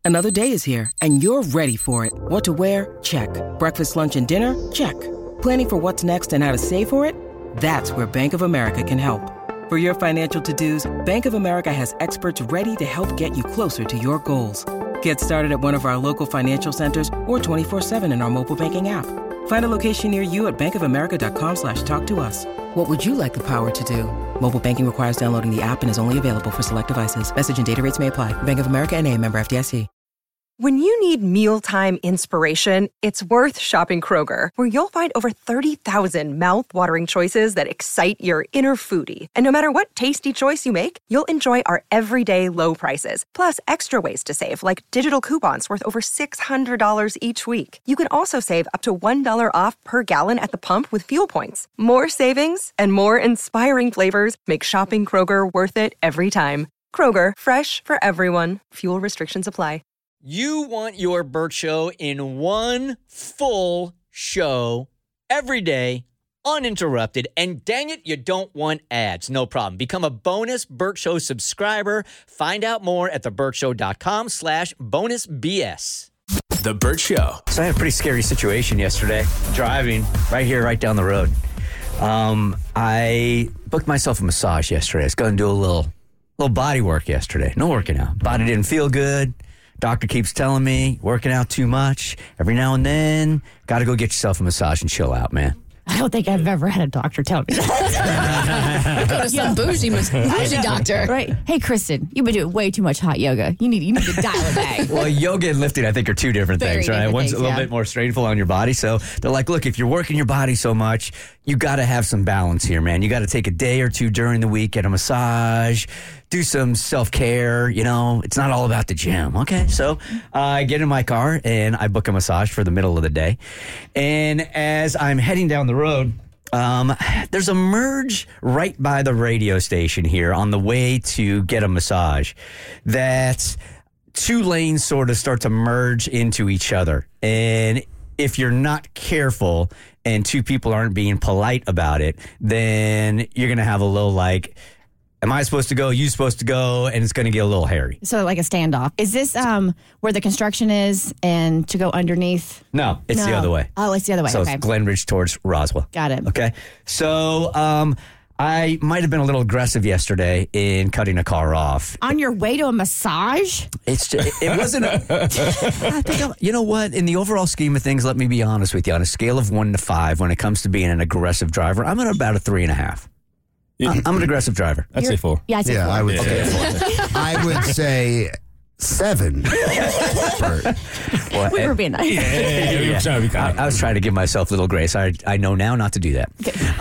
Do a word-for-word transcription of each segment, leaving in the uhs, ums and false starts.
Another day is here, and you're ready for it. What to wear? Check. Breakfast, lunch, and dinner? Check. Planning for what's next and how to save for it? That's where Bank of America can help. For your financial to-dos, Bank of America has experts ready to help get you closer to your goals. Get started at one of our local financial centers or twenty-four seven in our mobile banking app. Find a location near you at bankofamerica.com slash talk to us. What would you like the power to do? Mobile banking requires downloading the app and is only available for select devices. Message and data rates may apply. Bank of America N A, member F D I C. When you need mealtime inspiration, it's worth shopping Kroger, where you'll find over thirty thousand mouth-watering choices that excite your inner foodie. And no matter what tasty choice you make, you'll enjoy our everyday low prices, plus extra ways to save, like digital coupons worth over six hundred dollars each week. You can also save up to one dollar off per gallon at the pump with fuel points. More savings and more inspiring flavors make shopping Kroger worth it every time. Kroger, fresh for everyone. Fuel restrictions apply. You want your Burt Show in one full show every day, uninterrupted, and dang it, you don't want ads. No problem. Become a bonus Burt Show subscriber. Find out more at theburtshow.com slash bonus BS. The Burt Show. So I had a pretty scary situation yesterday, driving right here, right down the road. Um, I booked myself a massage yesterday. I was going to do a little, little body work yesterday. No working out. Body didn't feel good. Doctor keeps telling me, working out too much. Every now and then, got to go get yourself a massage and chill out, man. I don't think I've ever had a doctor tell me that. Go to some bougie, bougie doctor. Right. Hey, Kristen, you've been doing way too much hot yoga. You need you need to dial it back. Well, yoga and lifting, I think, are two different Very things, right? different One's things, a little yeah. bit more strainful on your body. So they're like, look, if you're working your body so much, you got to have some balance here, man. You got to take a day or two during the week, get a massage, do some self-care. You know, it's not all about the gym. Okay. So uh, I get in my car and I book a massage for the middle of the day. And as I'm heading down the road, Um, there's a merge right by the radio station here on the way to get a massage that two lanes sort of start to merge into each other. And if you're not careful and two people aren't being polite about it, then you're going to have a little like, am I supposed to go? You supposed to go? And it's going to get a little hairy. So like a standoff. Is this um where the construction is and to go underneath? No, it's No. the other way. Oh, it's the other way. So Okay. it's Glenridge towards Roswell. Got it. Okay. So um, I might have been a little aggressive yesterday in cutting a car off. On your way to a massage? It's just, it, it wasn't a, I think I'm, you know what? In the overall scheme of things, let me be honest with you. On a scale of one to five, when it comes to being an aggressive driver, I'm at about a three and a half. I'm, I'm an aggressive driver. I'd say four. Yeah, I'd say Yeah, four. I would Yeah. say I would say seven. Bert. Well, We eh, were being nice. Yeah, we were trying to be kind. I, I was trying to give myself a little grace. I I know now not to do that.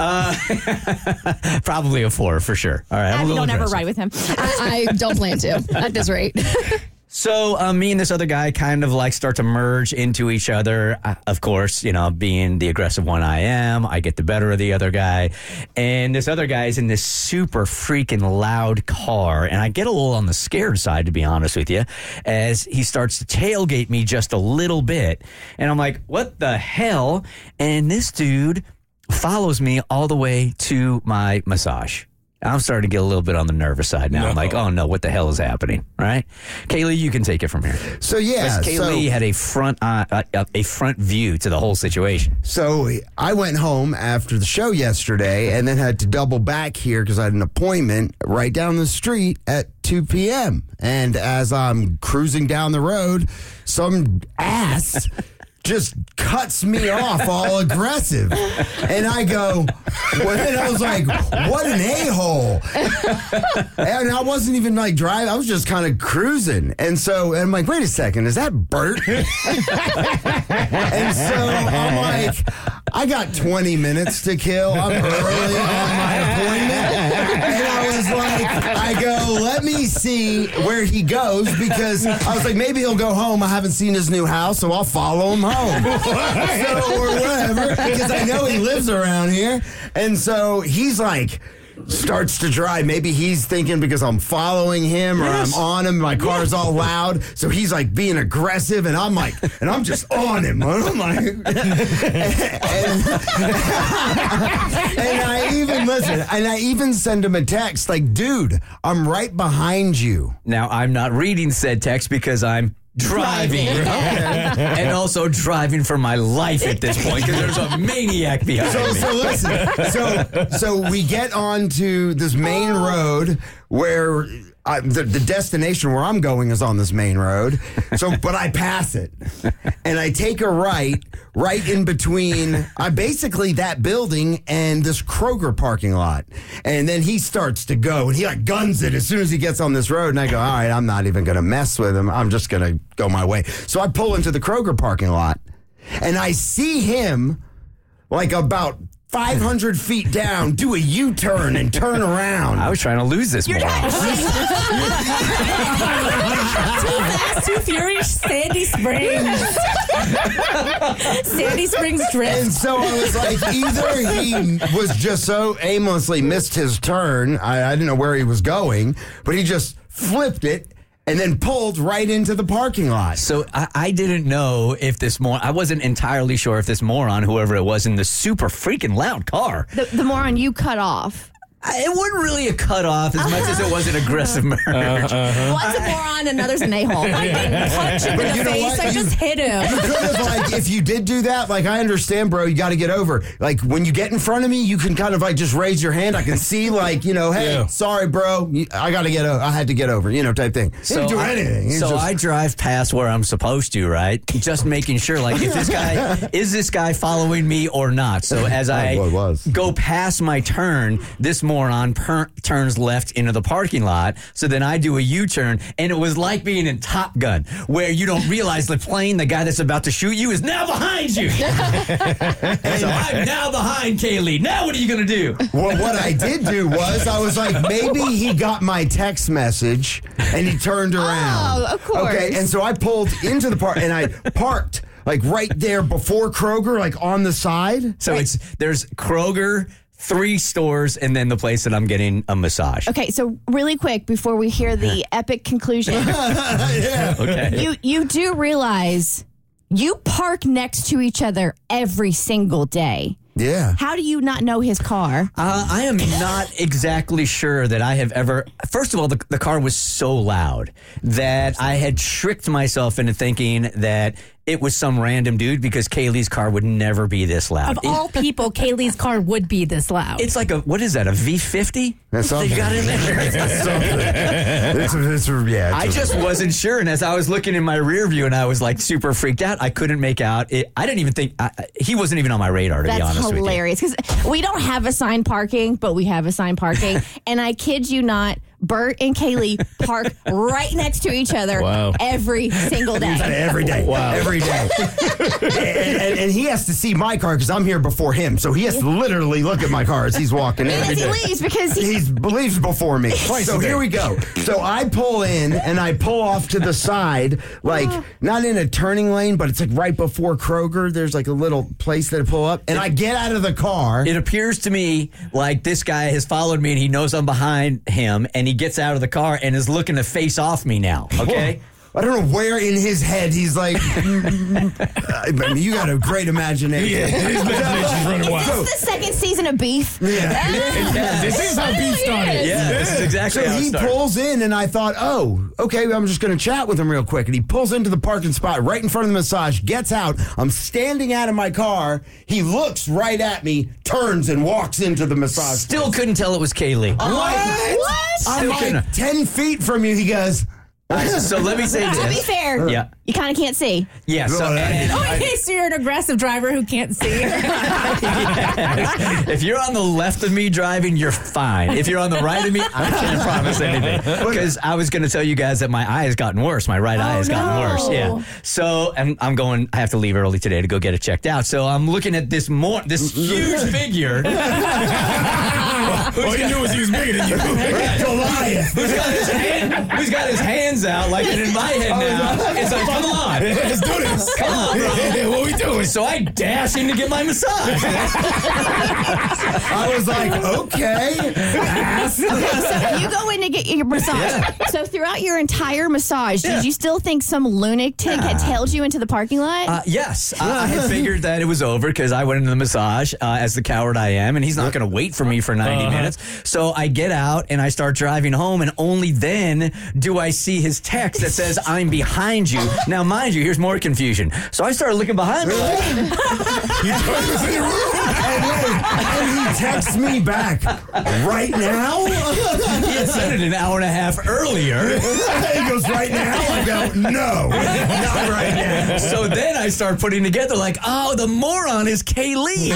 Uh, probably a four for sure. All right, I'm a Abby, little don't ever aggressive. ride with him. I, I don't plan to at this rate. So um, me and this other guy kind of like start to merge into each other. Uh, of course, you know, being the aggressive one I am, I get the better of the other guy. And this other guy is in this super freaking loud car. And I get a little on the scared side, to be honest with you, as he starts to tailgate me just a little bit. And I'm like, what the hell? And this dude follows me all the way to my massage. I'm starting to get a little bit on the nervous side now. No. I'm like, oh no, what the hell is happening? Right? Kaylee, you can take it from here. So yeah, Because Kaylee so, had a front uh, uh, a front view to the whole situation. so I went home after the show yesterday and then had to double back here because I had an appointment right down the street at two p.m. And as I'm cruising down the road, some ass just cuts me off all aggressive. And I go, well, and I was like, what an a-hole. And I wasn't even like driving. I was just kind of cruising. And so, and I'm like, wait a second, is that Bert? And so I'm like, I got twenty minutes to kill. I'm early on my appointment. And I was like, I go, let me see where he goes because I was like, maybe he'll go home. I haven't seen his new house, so I'll follow him home. So, or whatever, because I know he lives around here. And so he's like, starts to drive. Maybe he's thinking because I'm following him or Yes. I'm on him, my car's all loud. So he's like being aggressive and I'm like, and I'm just on him. And I'm like, and, and I even, listen, and I even send him a text like, dude, I'm right behind you. Now, I'm not reading said text because I'm driving. And also driving for my life at this point because there's a maniac behind So, me. so listen. So, so we get onto this main road where I, the, the destination where I'm going is on this main road. So, but I pass it, and I take a right, right in between. I basically that building and this Kroger parking lot, and then he starts to go, and he like guns it as soon as he gets on this road. And I go, all right, I'm not even going to mess with him. I'm just going to go my way. So I pull into the Kroger parking lot, and I see him like about five hundred feet down, do a U-turn and turn around. I was trying to lose this moron. Too Fast, Too Furious, Sandy Springs. Sandy Springs Drift. And so I was like, either he was just so aimlessly missed his turn, I, I didn't know where he was going, but he just flipped it and then pulled right into the parking lot. So I, I didn't know if this moron, I wasn't entirely sure if this moron, whoever it was in the super freaking loud car, The, the moron you cut off. I- it wasn't really a cutoff as much as it was an aggressive merge. One's a moron, another's an a-hole. I didn't punch him in you the know face. what? I You- just hit him. You could have, like, if you did do that, like, I understand, bro, you got to get over. Like, when you get in front of me, you can kind of, like, just raise your hand. I can see, like, you know, hey, Yeah. sorry, bro, you- I got to get over. I had to get over, you know, type thing. He didn't do I, anything. He's so just- I drive past where I'm supposed to, right? Just making sure, like, if this guy, is this guy following me or not? So as I Well, it was. go past my turn, this moron per- turns left into the parking lot. So then I do a U-turn, and it was like being in Top Gun, where you don't realize the plane, the guy that's about to shoot you, is now behind you. So I'm now behind Kaylee. Now what are you going to do? Well, what I did do was I was like, maybe he got my text message and he turned around. Oh, of course. Okay, and so I pulled into the park and I parked like right there before Kroger, like on the side. So it's there's Kroger, three stores, and then the place that I'm getting a massage. Okay, so really quick before we hear the epic conclusion, Okay. you you do realize you park next to each other every single day. Yeah. How do you not know his car? Uh, I am not exactly sure that I have ever. First of all, the, the car was so loud that I had tricked myself into thinking that it was some random dude because Kaylee's car would never be this loud. Of all people, Kaylee's car would be this loud. It's like a, what is that, a V fifty? That's That you something. got in there? It's, it's, yeah, I it's- just wasn't sure, and as I was looking in my rear view and I was like super freaked out, I couldn't make out it. I didn't even think I, he wasn't even on my radar, to be That's honest hilarious because we don't have assigned parking, but we have assigned parking. And I kid you not, Bert and Kaylee park right next to each other Wow. every single day. every day. Wow. Every day. and, and, and he has to see my car because I'm here before him. So he has to literally look at my car as he's walking in. And as he leaves because he, He believes before me. So here we go. So I pull in and I pull off to the side, like not in a turning lane, but it's like right before Kroger. There's like a little place that I pull up, and I get out of the car. It appears to me like this guy has followed me and he knows I'm behind him and he gets out of the car and is looking to face off me now. Okay. I don't know where in his head he's like, I mean, you got a great imagination. Yeah, his imagination's running wild. this is the second season of Beef. Yeah. This is how beef started. Yeah, this is exactly So how it he started. pulls in, and I thought, oh, okay, I'm just going to chat with him real quick. And he pulls into the parking spot right in front of the massage, gets out. I'm standing out of my car. He looks right at me, turns, and walks into the massage. Still couldn't tell it was Kaylee. I'm like, What? I'm Still like couldn't. ten feet from you. He goes, So let me say To be this. fair, Yeah. you kind of can't see. Yeah, so Well, and- oh, okay, so you're an aggressive driver who can't see. if you're on the left of me driving, you're fine. If you're on the right of me, I can't promise anything. Because I was going to tell you guys that my eye has gotten worse. My right eye has gotten no. worse. Yeah. So I'm, I'm going, I have to leave early today to go get it checked out. So I'm looking at this more, this huge figure. All you knew was he was bigger than you. Goliath. Who's got his hand, who's got his hands out like and in my head now? It's like, come on. on. Let's do this. Come on, bro. What we doing? So I dash in to get my massage. I was like, okay. Ass. Okay, so you go in to get your massage. So throughout your entire massage, Yeah. did you still think some lunatic had tailed you into the parking lot? Uh, yes, I, I had figured that it was over because I went into the massage uh, as the coward I am, and he's not going to wait for me for ninety Uh-huh. minutes. So I get out and I start driving home, and only then do I see his text that says, "I'm behind you." Now, mind you, here's more confusion. So I started looking behind me. Like, You told us in the room. And, and he texts me back right now. he had said it an hour and a half earlier. He goes, right now? I go, no, not right now. So then I start putting together like, oh, the moron is Kaylee.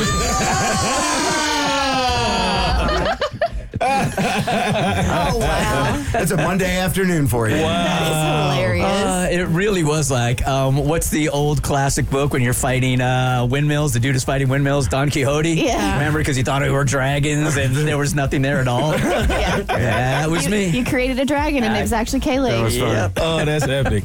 Oh, wow. That's a Monday afternoon for you. That is hilarious. Uh, it really was like, um, what's the old classic book when you're fighting uh, windmills? The dude is fighting windmills, Don Quixote. Yeah. Remember, because he thought it were dragons and there was nothing there at all. yeah. That was You, me. you created a dragon, and it was actually Kaylee. Yep. Oh, that's epic.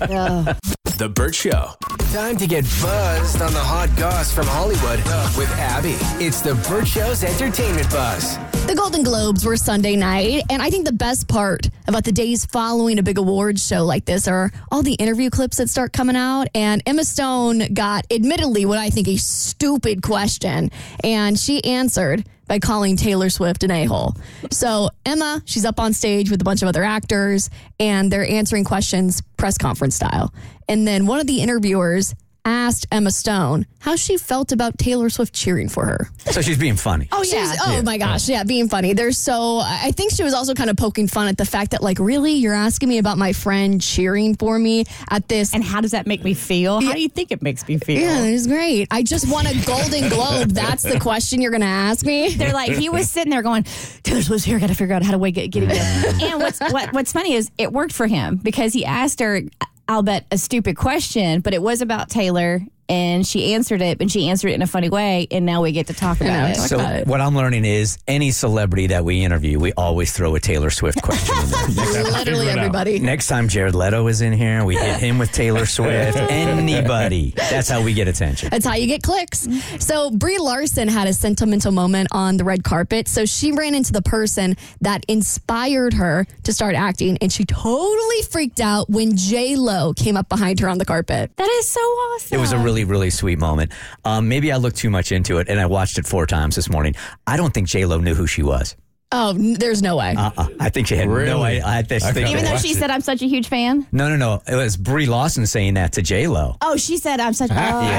The Burt Show. Time to get buzzed on the hot goss from Hollywood with Abby. It's the Burt Show's entertainment buzz. The Golden Globes were Sunday night, and I think the best part about the days following a big awards show like this are all the interview clips that start coming out. And Emma Stone got, admittedly, what I think a stupid question, and she answered by calling Taylor Swift an a-hole. So Emma, she's up on stage with a bunch of other actors, and they're answering questions press conference style. And then one of the interviewers asked Emma Stone how she felt about Taylor Swift cheering for her. So she's being funny. Oh, yeah. Oh, my gosh. Yeah, being funny. There's so, I think she was also kind of poking fun at the fact that, like, really, you're asking me about my friend cheering for me at this. And how does that make me feel? How do you think it makes me feel? Yeah, it's great. I just won a Golden Globe. That's the question you're going to ask me? They're like, he was sitting there going, Taylor Swift's here, got to figure out how to get, get it in. And what's, what, what's funny is it worked for him because he asked her, I'll bet, a stupid question, but it was about Taylor. And she answered it, and she answered it in a funny way, and now we get to talk about it. So what I'm learning is any celebrity that we interview, we always throw a Taylor Swift question in there. Literally everybody. Next time Jared Leto is in here, we hit him with Taylor Swift. Anybody. That's how we get attention. That's how you get clicks. So Brie Larson had a sentimental moment on the red carpet. So she ran into the person that inspired her to start acting, and she totally freaked out when J-Lo came up behind her on the carpet. That is so awesome. It was a really, really sweet moment. Um, maybe I looked too much into it, and I watched it four times this morning. I don't think J-Lo knew who she was. Oh, n- there's no way. Uh-uh. I think she had no Really? idea. I think, I think Even though she said, I'm such a huge fan. no, no, no. It was Brie Larson saying that to J-Lo. Oh, she said, I'm such a...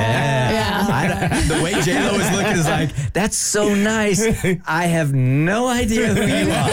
Yeah. I don't- the way J-Lo is looking is like, that's so nice. I have no idea who you are.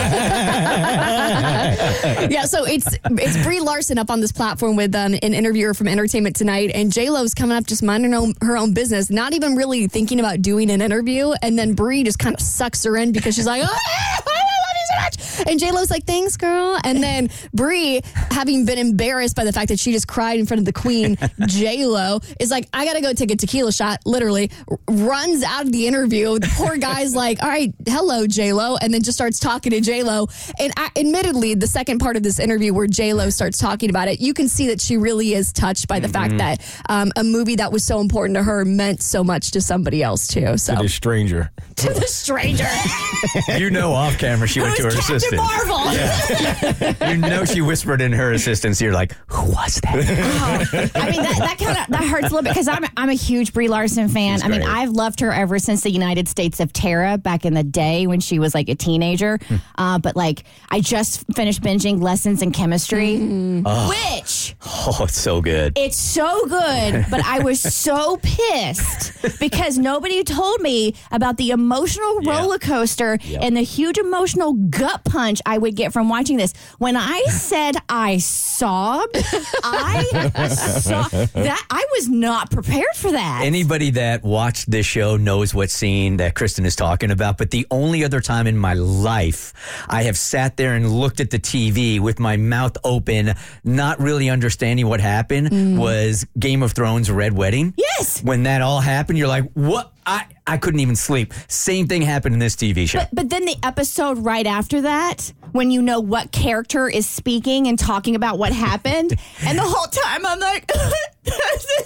Yeah, so it's it's Brie Larson up on this platform with um, an interviewer from Entertainment Tonight, and J-Lo's coming up just minding her own, her own business, not even really thinking about doing an interview, and then Brie just kind of sucks her in because she's like, oh, I love you so much. And J-Lo's like, thanks, girl. And then Brie, having been embarrassed by the fact that she just cried in front of the queen, J-Lo, is like, I got to go take a tequila shot, literally, r- runs out of the interview. The poor guy's like, all right, hello, J-Lo, and then just starts talking to J-Lo. And I, admittedly, the second part of this interview where J-Lo starts talking about it, you can see that she really is touched by the fact that um, a movie that was so important to her meant so much to somebody else, too. So To this stranger. to the stranger. You know off camera she went to her assistant. Marvel. You know she whispered in her assistant's ear like, who was that? I mean, that, that kind of that hurts a little bit because I'm, I'm a huge Brie Larson fan. She's I mean, great. I've loved her ever since the United States of Terra back in the day when she was like a teenager. Uh, but like, I just finished binging Lessons in Chemistry, which Oh, it's so good. it's so good, but I was so pissed because nobody told me about the emotional Yeah. roller coaster and the huge emotional gut punch I would get from watching this. When I said I sobbed, I saw that I was not prepared for that. Anybody that watched this show knows what scene that Kristen is talking about, but the only other time in my life I have sat there and looked at the T V with my mouth open, not really understanding what happened, was Game of Thrones Red Wedding. Yes. When that all happened, you're like, what? I, I couldn't even sleep. Same thing happened in this T V show. But, but then the episode right after that, when you know what character is speaking and talking about what happened, and the whole time I'm like, this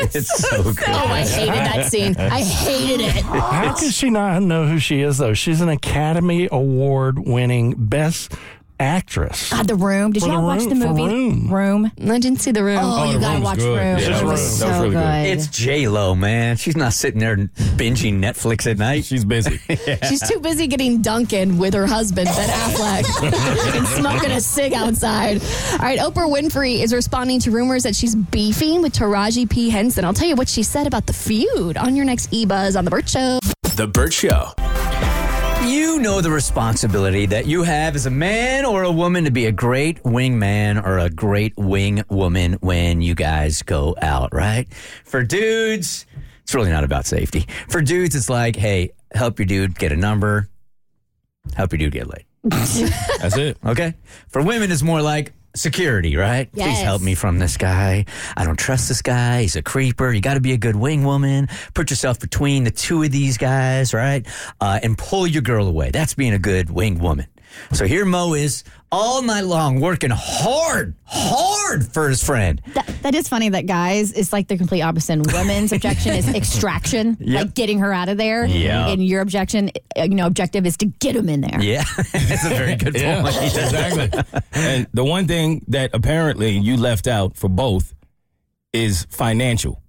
It's so good. Oh, I hated that scene. I hated it. How could she not know who she is, though? She's an Academy Award-winning Best Actress. God, The Room. Did For y'all The watch Room, the for movie Room. Room? I didn't see The Room. Oh, The you gotta Room's watch good. Room. Yeah, it The was Room. so That was really good. good. It's J-Lo, man. She's not sitting there binging Netflix at night. She's busy. She's too busy getting Dunkin' with her husband, Ben Affleck, and smoking a cig outside. All right, Oprah Winfrey is responding to rumors that she's beefing with Taraji P. Henson. I'll tell you what she said about the feud on your next E-Buzz on The Burt Show. The Burt Show. You know the responsibility that you have as a man or a woman to be a great wingman or a great wing woman when you guys go out, right? For dudes, it's really not about safety. For dudes, it's like, hey, help your dude get a number, help your dude get laid. That's it. Okay? For women, it's more like security, right? Please Yes. help me from this guy. I don't trust this guy. He's a creeper. You got to be a good wing woman. Put yourself between the two of these guys, right? Uh, and pull your girl away. That's being a good wing woman. So here Mo is all night long working hard, hard for his friend. That, that is funny that guys is like the complete opposite. Women's objection is extraction, Yep. like getting her out of there. Yeah. And your objection, uh, you know, objective is to get him in there. Yeah, that's a very good Yeah, point. exactly. And the one thing that apparently you left out for both is financial.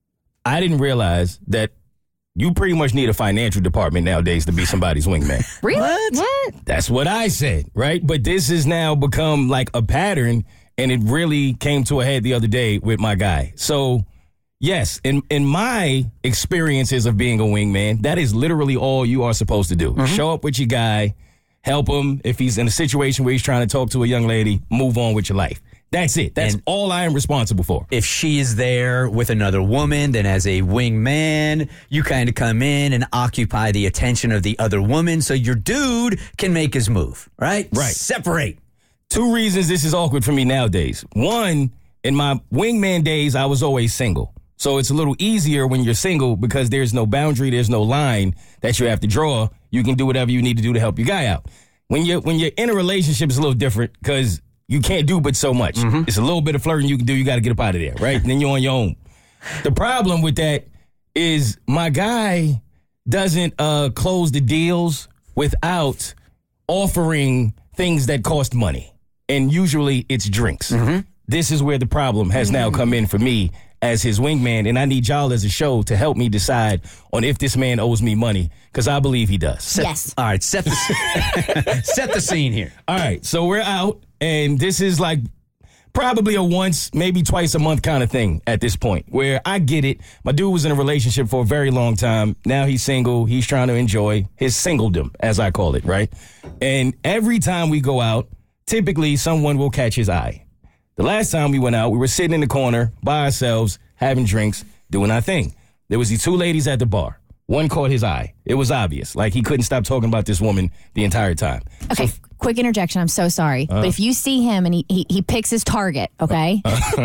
I didn't realize that you pretty much need a financial department nowadays to be somebody's wingman. Really? What? That's what I said, right? But this has now become like a pattern, and it really came to a head the other day with my guy. So, yes, in, in my experiences of being a wingman, that is literally all you are supposed to do. Mm-hmm. Show up with your guy, help him. If he's in a situation where he's trying to talk to a young lady, move on with your life. That's it. That's And- all I am responsible for. If she is there with another woman, then as a wingman, you kind of come in and occupy the attention of the other woman so your dude can make his move, right? Right. Separate. Two reasons this is awkward for me nowadays. One, in my wingman days, I was always single. So it's a little easier when you're single because there's no boundary, there's no line that you have to draw. You can do whatever you need to do to help your guy out. When you're, when you're in a relationship, it's a little different because you can't do but so much. It's a little bit of flirting you can do. You got to get up out of there, right? And then you're on your own. The problem with that is my guy doesn't uh, close the deals without offering things that cost money. And usually it's drinks. This is where the problem has now come in for me as his wingman. And I need y'all as a show to help me decide on if this man owes me money, because I believe he does. Set- Yes. All right, set the, set the scene here. All right, so we're out, and this is like probably a once, maybe twice a month kind of thing at this point, where I get it. My dude was in a relationship for a very long time. Now he's single. He's trying to enjoy his singledom, as I call it, right? And every time we go out, typically someone will catch his eye. The last time we went out, we were sitting in the corner by ourselves, having drinks, doing our thing. There was these two ladies at the bar. One caught his eye. It was obvious. Like, he couldn't stop talking about this woman the entire time. Okay, quick interjection. I'm so sorry. Uh. But if you see him and he, he, he picks his target, okay?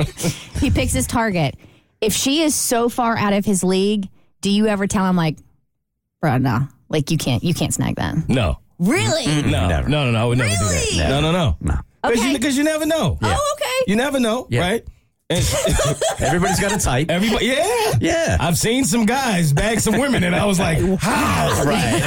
He picks his target. If she is so far out of his league, do you ever tell him, like, bro, no. Like, you can't, you can't snag that. No. Really? No, Never. no, no, no. I would never do Really? that. No, no, no. No. Because Okay. you, 'cause you never know. Oh, okay. You never know, Yeah. right? And Everybody's got a type. everybody, yeah. Yeah. I've seen some guys bag some women, and I was like, how?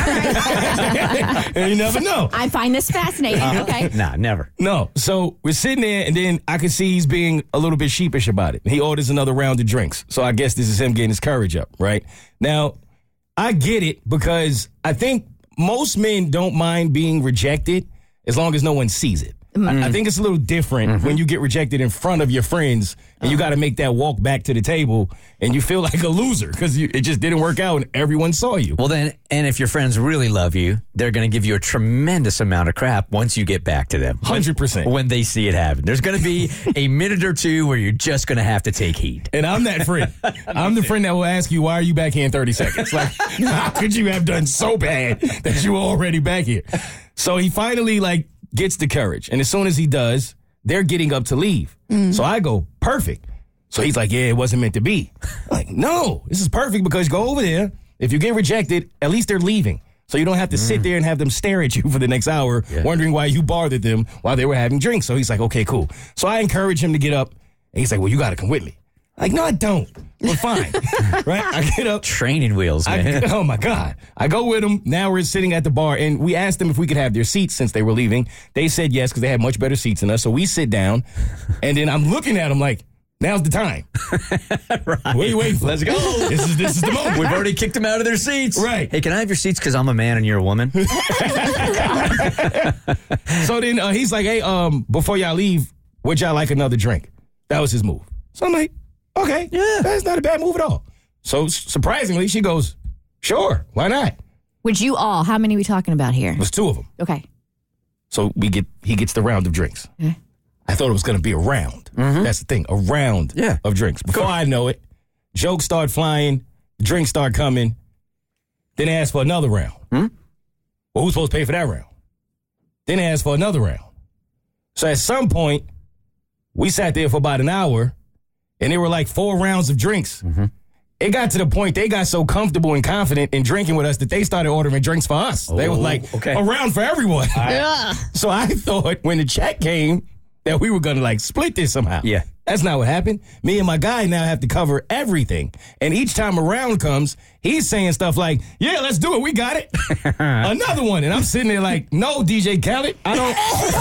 Right. And you never know. I find this fascinating. Okay. Nah, never. No. So we're sitting there, and then I could see he's being a little bit sheepish about it. He orders another round of drinks. So I guess this is him getting his courage up, right? Now, I get it because I think most men don't mind being rejected as long as no one sees it. I, I think it's a little different when you get rejected in front of your friends and you got to make that walk back to the table and you feel like a loser because it just didn't work out and everyone saw you. Well, then, and if your friends really love you, they're going to give you a tremendous amount of crap once you get back to them. one hundred percent. When they see it happen. There's going to be a minute or two where you're just going to have to take heed. And I'm that friend. I'm the friend that will ask you, why are you back here in thirty seconds? Like, how could you have done so bad that you were already back here? So he finally, like, gets the courage. And as soon as he does, they're getting up to leave. So I go, perfect. So he's like, yeah, it wasn't meant to be. I'm like, no, this is perfect because go over there. If you get rejected, at least they're leaving. So you don't have to sit there and have them stare at you for the next hour, wondering why you bothered them while they were having drinks. So he's like, okay, cool. So I encourage him to get up. And he's like, well, you got to come with me. Like, no, I don't. We're fine. Right? I get up. Training wheels, man. I, oh, my God. I go with them. Now we're sitting at the bar, and we asked them if we could have their seats since they were leaving. They said yes because they had much better seats than us. So we sit down, and then I'm looking at them like, now's the time. Right. What are you waiting for? Let's go. This is this is the moment. We've already kicked them out of their seats. Right. Hey, can I have your seats because I'm a man and you're a woman? So then uh, he's like, hey, um, before y'all leave, would y'all like another drink? That was his move. So I'm like, okay, yeah, that's not a bad move at all. So surprisingly, she goes, sure, why not? Would you all? How many are we talking about here? It was two of them. Okay. So we get he gets the round of drinks. Okay. I thought it was going to be a round. Mm-hmm. That's the thing, a round yeah. of drinks. Before I know it, jokes start flying, drinks start coming. Then they ask for another round. Hmm? Well, who's supposed to pay for that round? Then they ask for another round. So at some point, we sat there for about an hour, and there were like four rounds of drinks. Mm-hmm. It got to the point they got so comfortable and confident in drinking with us that they started ordering drinks for us. Oh, they were like, okay. a round for everyone. Yeah. So I thought when the check came that we were going to like split this somehow. Yeah. That's not what happened. Me and my guy now have to cover everything. And each time a round comes, he's saying stuff like, yeah, let's do it. We got it. Another one. And I'm sitting there like, no, D J Khaled, I don't.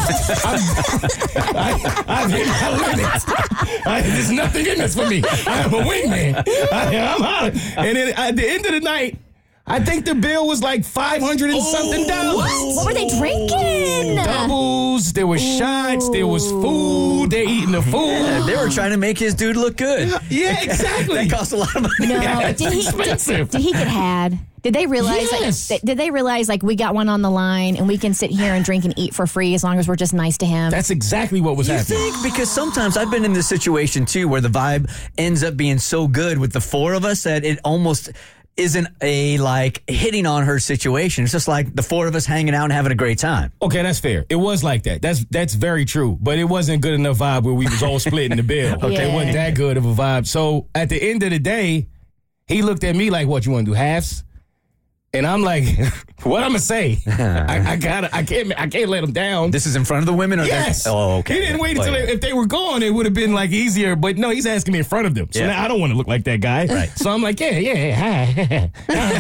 I, I've hit my limits. I, there's nothing in this for me. I'm a wingman. I, I'm out. And then at the end of the night, I think the bill was like five hundred and something dollars. What? What were they drinking? Doubles, there was shots, there was food, they're eating the food. Yeah, they were trying to make his dude look good. Yeah, exactly. That cost a lot of money. No, Yeah, did he? expensive. Did, did he get had? Did they realize? Yes. Like, did they realize like we got one on the line and we can sit here and drink and eat for free as long as we're just nice to him? That's exactly what was You happening. think? Because sometimes I've been in this situation too where the vibe ends up being so good with the four of us that it almost isn't a like hitting on her situation. It's just like the four of us hanging out and having a great time. Okay, that's fair. It was like that. That's that's very true. But it wasn't good enough vibe where we was all splitting the bill. Okay, Yeah. it wasn't that good of a vibe. So at the end of the day, he looked at me like, "What, you want to do halves?" And I'm like, "What I'm gonna say? I, I gotta, I can't, I can't let him down." This is in front of the women? Or Yes. they're- Oh, okay. He didn't wait Oh, until yeah. they, if they were gone, it would have been like easier. But no, he's asking me in front of them. So Yeah. now I don't want to look like that guy. Right. So I'm like, yeah, yeah,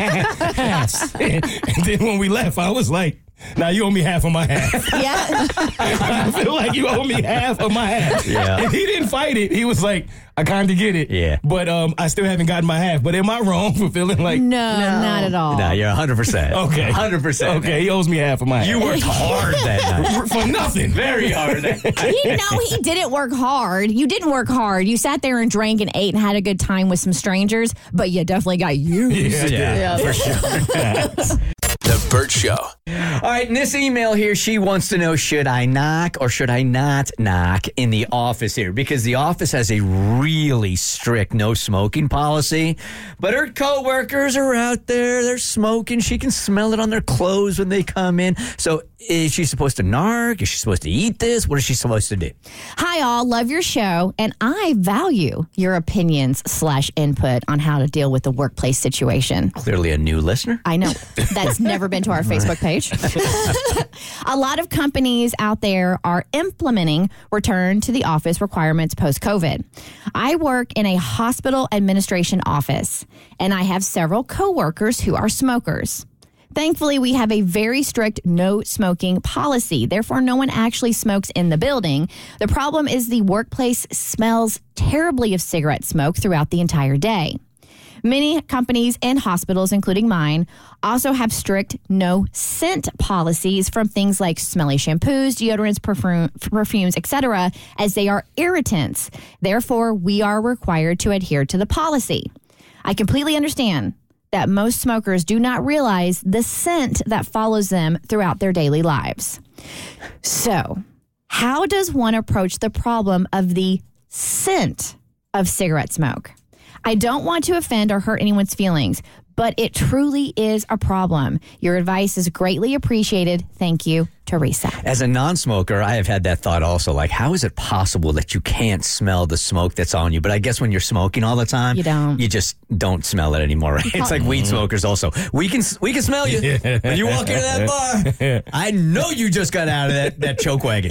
hi. And then when we left, I was like, now you owe me half of my half. Yeah. I feel like you owe me half of my half. Yeah. And he didn't fight it. He was like, I kind of get it. Yeah. But um, I still haven't gotten my half. But am I wrong for feeling like, No, not at all. No, you're one hundred percent. okay. one hundred percent. Okay, he owes me half of my half. You worked hard that night. For nothing. Very hard. He, no, he didn't work hard. You didn't work hard. You sat there and drank and ate and had a good time with some strangers, but you definitely got used. Yeah, for sure. The Burt Show. All right, in this email here, she wants to know, should I knock or should I not knock in the office here? Because the office has a really strict no smoking policy, but her coworkers are out there, they're smoking. She can smell it on their clothes when they come in. So is she supposed to narc? Is she supposed to eat this? What is she supposed to do? Hi, all. Love your show, and I value your opinions slash input on how to deal with the workplace situation. Clearly a new listener. I know. That's never been to our Facebook page. A lot of companies out there are implementing return to the office requirements post-COVID. I work in a hospital administration office, and I have several coworkers who are smokers. Thankfully, we have a very strict no smoking policy. Therefore, no one actually smokes in the building. The problem is the workplace smells terribly of cigarette smoke throughout the entire day. Many companies and hospitals, including mine, also have strict no scent policies from things like smelly shampoos, deodorants, perfume, perfumes, et cetera, as they are irritants. Therefore, we are required to adhere to the policy. I completely understand that most smokers do not realize the scent that follows them throughout their daily lives. So, how does one approach the problem of the scent of cigarette smoke? I don't want to offend or hurt anyone's feelings, but it truly is a problem. Your advice is greatly appreciated. Thank you, Teresa. As a non-smoker, I have had that thought also. Like, how is it possible that you can't smell the smoke that's on you? But I guess when you're smoking all the time, You don't. You just don't smell it anymore, right? It's like weed smokers also. We can we can smell you. When you walk into that bar, I know you just got out of that, that choke wagon.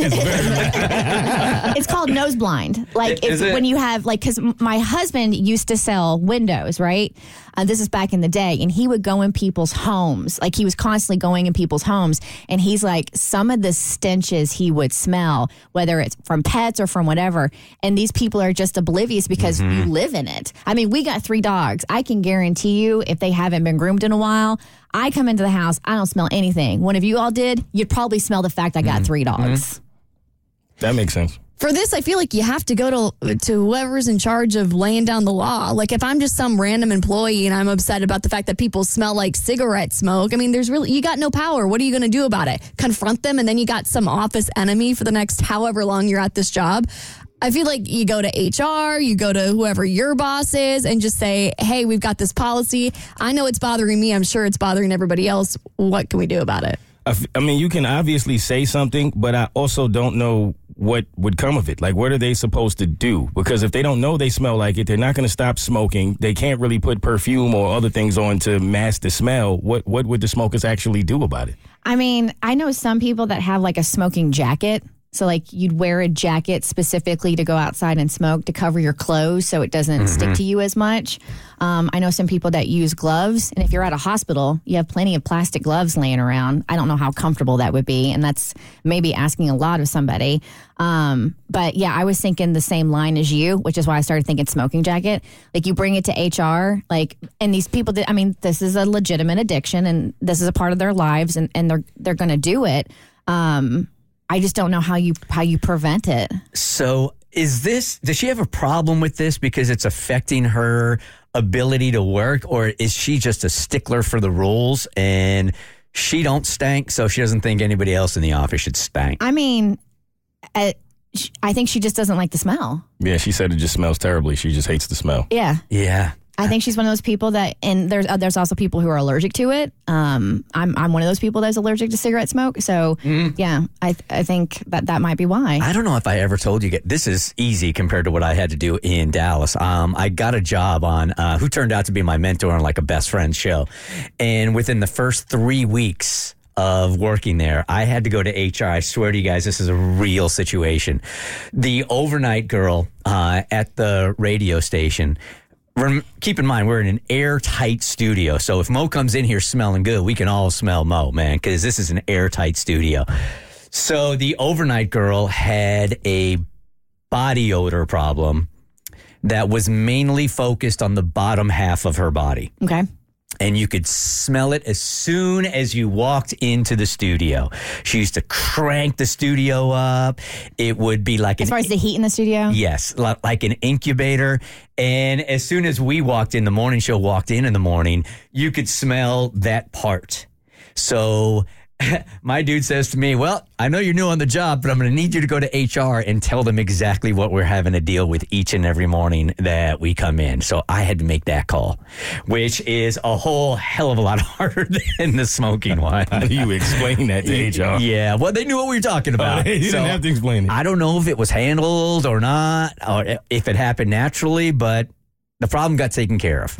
It's called nose blind. Like Is it's it? when you have like because my husband used to sell windows, right? Uh, this is back in the day, and he would go in people's homes. Like he was constantly going in people's homes, and he's like some of the stenches he would smell, whether it's from pets or from whatever, and these people are just oblivious because Mm-hmm. you live in it. I mean, we got three dogs. I can guarantee you, if they haven't been groomed in a while, I come into the house, I don't smell anything. One of you all did, you'd probably smell the fact I got three dogs. That makes sense. For this, I feel like you have to go to to whoever's in charge of laying down the law. Like if I'm just some random employee and I'm upset about the fact that people smell like cigarette smoke, I mean, there's really, you got no power. What are you going to do about it? Confront them and then you got some office enemy for the next however long you're at this job. I feel like you go to H R, you go to whoever your boss is and just say, hey, we've got this policy. I know it's bothering me. I'm sure it's bothering everybody else. What can we do about it? I, f- I mean, you can obviously say something, but I also don't know what would come of it. Like, what are they supposed to do? Because if they don't know they smell like it, they're not going to stop smoking. They can't really put perfume or other things on to mask the smell. What what would the smokers actually do about it? I mean, I know some people that have like a smoking jacket. So like you'd wear a jacket specifically to go outside and smoke to cover your clothes so it doesn't Mm-hmm. stick to you as much. Um, I know some people that use gloves. And if you're at a hospital, you have plenty of plastic gloves laying around. I don't know how comfortable that would be. And that's maybe asking a lot of somebody. Um, but yeah, I was thinking the same line as you, which is why I started thinking smoking jacket. Like you bring it to H R, like, and these people did, I mean, this is a legitimate addiction and this is a part of their lives and, and they're, they're going to do it. Um, I just don't know how you how you prevent it. So is this, does she have a problem with this because it's affecting her ability to work, or is she just a stickler for the rules and she don't stank, so she doesn't think anybody else in the office should stank? I mean, uh, sh- I think she just doesn't like the smell. Yeah, she said it just smells terribly. She just hates the smell. Yeah. Yeah. I think she's one of those people that, and there's uh, there's also people who are allergic to it. Um, I'm I'm one of those people that's allergic to cigarette smoke. So yeah, I I think that that might be why. I don't know if I ever told you. This is easy compared to what I had to do in Dallas. Um, I got a job on uh, who turned out to be my mentor on like a best friend show, and within the first three weeks of working there, I had to go to H R. I swear to you guys, this is a real situation. The overnight girl uh, at the radio station. Rem- Keep in mind, we're in an airtight studio. So if Mo comes in here smelling good, we can all smell Mo, man, because this is an airtight studio. So the overnight girl had a body odor problem that was mainly focused on the bottom half of her body. Okay. And you could smell it as soon as you walked into the studio. She used to crank the studio up. It would be like As an far as the heat in the studio? Yes, li- like an incubator. And as soon as we walked in, the morning show walked in in the morning, you could smell that part. So my dude says to me, well, I know you're new on the job, but I'm going to need you to go to H R and tell them exactly what we're having to deal with each and every morning that we come in. So I had to make that call, which is a whole hell of a lot harder than the smoking one. How do you explain that to H R? Yeah, well, they knew what we were talking about. Oh, you So, didn't have to explain it. I don't know if it was handled or not, or if it happened naturally, but the problem got taken care of.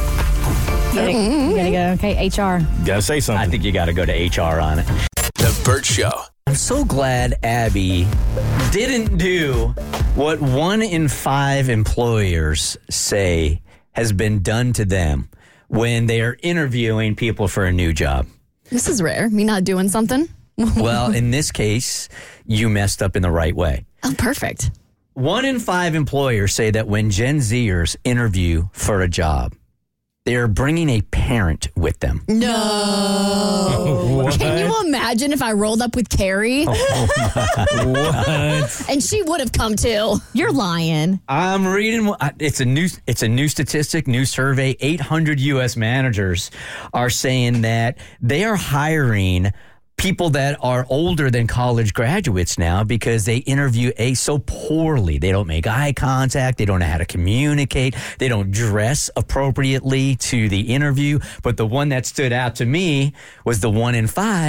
You gotta, you gotta go, okay, H R. Gotta say something. I think you got to go to H R on it. The Burt Show. I'm so glad Abby didn't do what one in five employers say has been done to them when they are interviewing people for a new job. This is rare. Me not doing something. Well, in this case, you messed up in the right way. Oh, perfect. One in five employers say that when Gen Zers interview for a job, they're bringing a parent with them. No. What? Can you imagine if I rolled up with Carrie? What? And she would have come too. You're lying. I'm reading. It's a new. It's a new statistic, new survey. eight hundred U S managers are saying that they are hiring people that are older than college graduates now because they interview a so poorly. They don't make eye contact. They don't know how to communicate. They don't dress appropriately to the interview. But the one that stood out to me was the one in five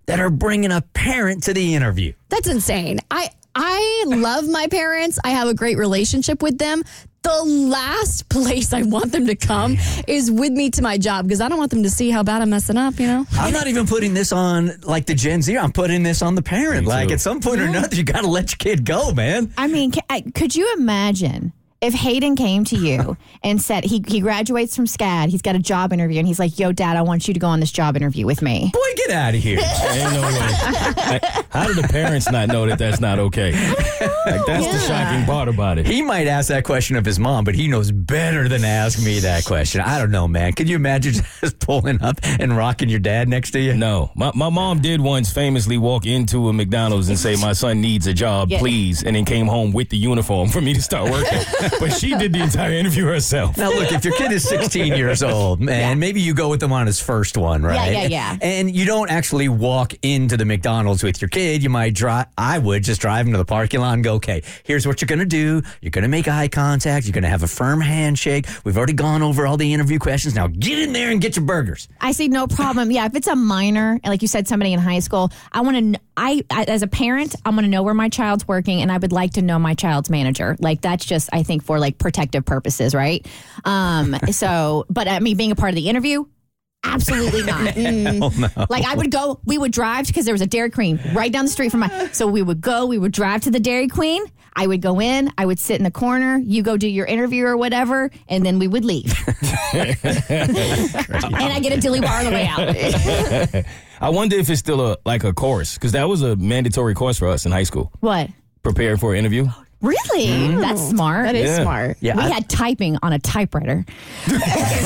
that are bringing a parent to the interview. That's insane. I I love my parents. I have a great relationship with them. The last place I want them to come is with me to my job because I don't want them to see how bad I'm messing up, you know? I'm not even putting this on like the Gen Z. I'm putting this on the parent. Me Like too. at some point or another, you got to let your kid go, man. I mean, ca- I- could you imagine if Hayden came to you and said he, he graduates from SCAD, he's got a job interview, and he's like, yo, Dad, I want you to go on this job interview with me. Boy, get out of here. Ain't no way. Like, how do the parents not know that that's not okay? Like, that's the shocking part about it. He might ask that question of his mom, but he knows better than to ask me that question. I don't know, man. Could you imagine just pulling up and rocking your dad next to you? No. My, my mom did once famously walk into a McDonald's and say, my son needs a job, Yeah. please, and then came home with the uniform for me to start working. But she did the entire interview herself. Now, look, if your kid is sixteen years old, man, maybe you go with him on his first one, right? Yeah, yeah, yeah. And you don't actually walk into the McDonald's with your kid. You might drive, I would just drive him to the parking lot and go, okay, here's what you're going to do. You're going to make eye contact. You're going to have a firm handshake. We've already gone over all the interview questions. Now get in there and get your burgers. I see no problem. Yeah, if it's a minor, like you said, somebody in high school, I want to, I, I as a parent, I'm going to know where my child's working, and I would like to know my child's manager. Like, that's just, I think, for like protective purposes, right? Um, so, but I mean, being a part of the interview, absolutely not. Mm. No. Like, I would go, we would drive because there was a Dairy Queen right down the street from my, so we would go, we would drive to the Dairy Queen. I would go in, I would sit in the corner, you go do your interview or whatever, and then we would leave. And I get a dilly bar on the way out. I wonder if it's still a like a course, because that was a mandatory course for us in high school. What? Prepare for an interview. Really? That's smart. That is Yeah. smart. Yeah, We I- had typing on a typewriter. We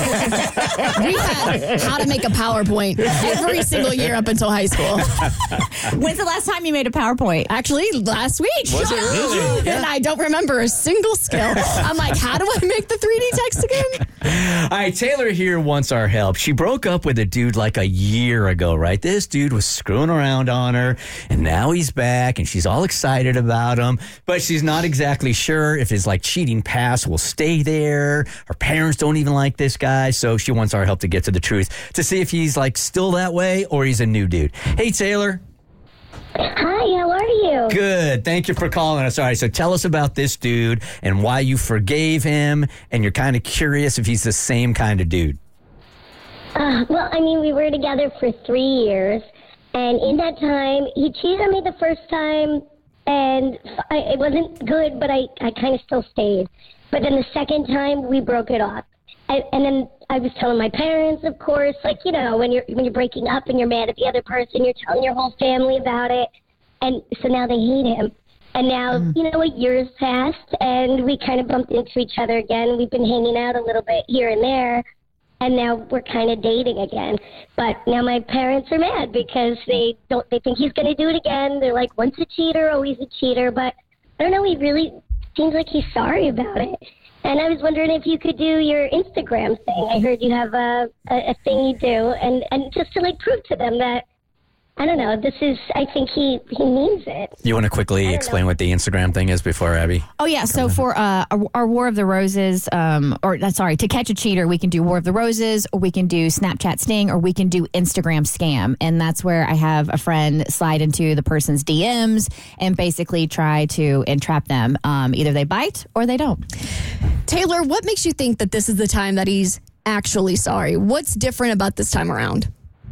had how to make a PowerPoint every single year up until high school. When's the last time you made a PowerPoint? Actually, last week. Was it really? And I don't remember a single skill. I'm like, how do I make the three D text again? All right, Taylor here wants our help. She broke up with a dude like a year ago, right? This dude was screwing around on her, and now he's back, and she's all excited about him, but she's not exactly sure if his like cheating past will stay there. Her parents don't even like this guy, so she wants our help to get to the truth, to see if he's like still that way or he's a new dude. Hey, Taylor. Hi, how are you? Good. Thank you for calling us. All right, so tell us about this dude and why you forgave him, and you're kind of curious if he's the same kind of dude. Uh, well, I mean, we were together for three years, and in that time, he cheated on me the first time, and I, it wasn't good, but I, I kind of still stayed. But then the second time, we broke it off. I, and then I was telling my parents, of course, like, you know, when you're when you're breaking up and you're mad at the other person, you're telling your whole family about it. And so now they hate him. And now, mm. you know, a year's passed, and we kind of bumped into each other again. We've been hanging out a little bit here and there, and now we're kind of dating again. But now my parents are mad because they don't. They think he's going to do it again. They're like, once a cheater, always a cheater. But I don't know. He really seems like he's sorry about it. And I was wondering if you could do your Instagram thing. I heard you have a, a, a thing you do, and, and just to like prove to them that, I don't know, this is, I think he, he means it. You want to quickly explain know. what the Instagram thing is before, Abby? Oh, yeah. So for uh, our, our War of the Roses, um, or uh, sorry, to catch a cheater, we can do War of the Roses, or we can do Snapchat Sting, or we can do Instagram Scam. And that's where I have a friend slide into the person's D Ms and basically try to entrap them. Um, either they bite or they don't. Taylor, what makes you think that this is the time that he's actually sorry? What's different about this time around?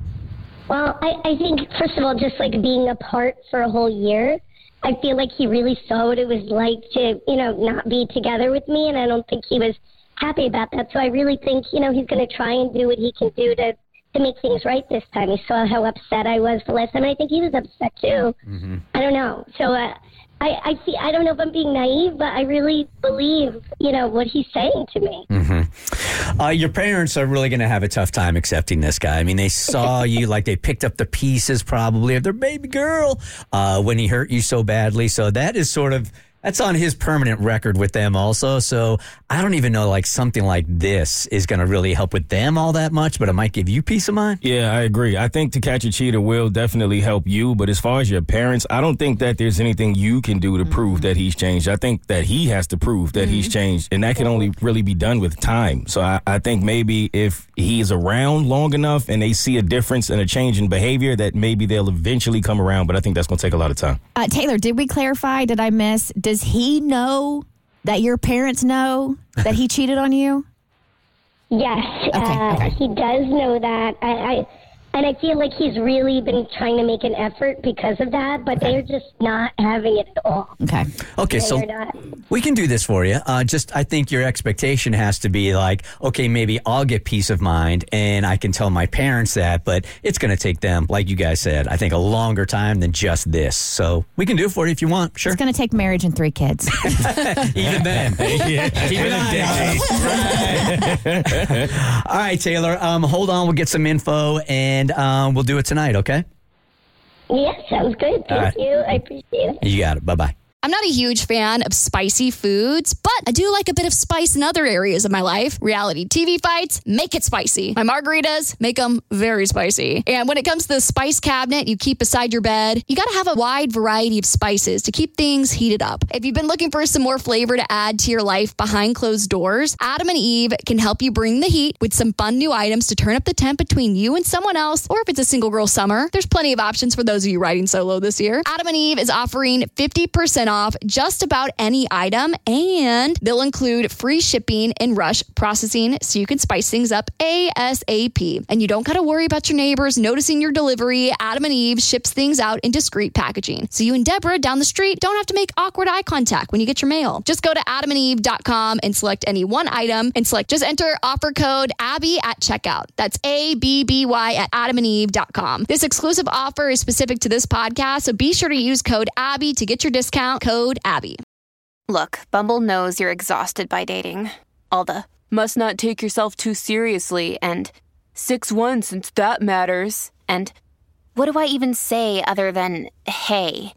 Well, I, I think, first of all, just like being apart for a whole year, I feel like he really saw what it was like to, you know, not be together with me, and I don't think he was happy about that. So I really think, you know, he's going to try and do what he can do to, to make things right this time. He saw how upset I was the last time, and I think he was upset too. Mm-hmm. I don't know. So uh, I, I see. I don't know if I'm being naive, but I really believe, you know, what he's saying to me. Mm-hmm. Uh, your parents are really going to have a tough time accepting this guy. I mean, they saw you, like they picked up the pieces probably of their baby girl uh, when he hurt you so badly. So that is sort of, That's on his permanent record with them also. So I don't even know like something like this is going to really help with them all that much, but it might give you peace of mind. Yeah, I agree. I think To Catch a Cheater will definitely help you. But as far as your parents, I don't think that there's anything you can do to mm-hmm. prove that he's changed. I think that he has to prove that mm-hmm. he's changed. And that can only really be done with time. So I, I think maybe if he's around long enough and they see a difference and a change in behavior, that maybe they'll eventually come around. But I think that's going to take a lot of time. Uh, Taylor, did we clarify? Did I miss? Does he know that your parents know that he cheated on you? Yes, okay, uh, okay. he does know that. I, I and I feel like he's really been trying to make an effort because of that, but they're just not having it at all. Okay. Okay, They're so not. we can do this for you. Uh, just I think your expectation has to be like, okay, maybe I'll get peace of mind and I can tell my parents that, but it's going to take them, like you guys said, I think a longer time than just this. So we can do it for you if you want. Sure. It's going to take marriage and three kids. Even then. Yeah. Keep an eye out. All right, Taylor, um, hold on. We'll get some info and um, we'll do it tonight, okay? Yeah, sounds good. Thank right. you. I appreciate it. You got it. Bye-bye. I'm not a huge fan of spicy foods, but I do like a bit of spice in other areas of my life. Reality T V fights, make it spicy. My margaritas, make them very spicy. And when it comes to the spice cabinet you keep beside your bed, you got to have a wide variety of spices to keep things heated up. If you've been looking for some more flavor to add to your life behind closed doors, Adam and Eve can help you bring the heat with some fun new items to turn up the temp between you and someone else, or if it's a single girl summer, there's plenty of options for those of you riding solo this year. Adam and Eve is offering fifty percent off just about any item, and they'll include free shipping and rush processing so you can spice things up ASAP. And you don't got to worry about your neighbors noticing your delivery. Adam and Eve ships things out in discreet packaging, so you and Deborah down the street don't have to make awkward eye contact when you get your mail. Just go to adam and eve dot com and select any one item and select just enter offer code Abby at checkout. That's A B B Y at adam and eve dot com. This exclusive offer is specific to this podcast, so be sure to use code Abby to get your discount. Code Abby. Look, Bumble knows you're exhausted by dating. All the must not take yourself too seriously and six one since that matters. And what do I even say other than hey?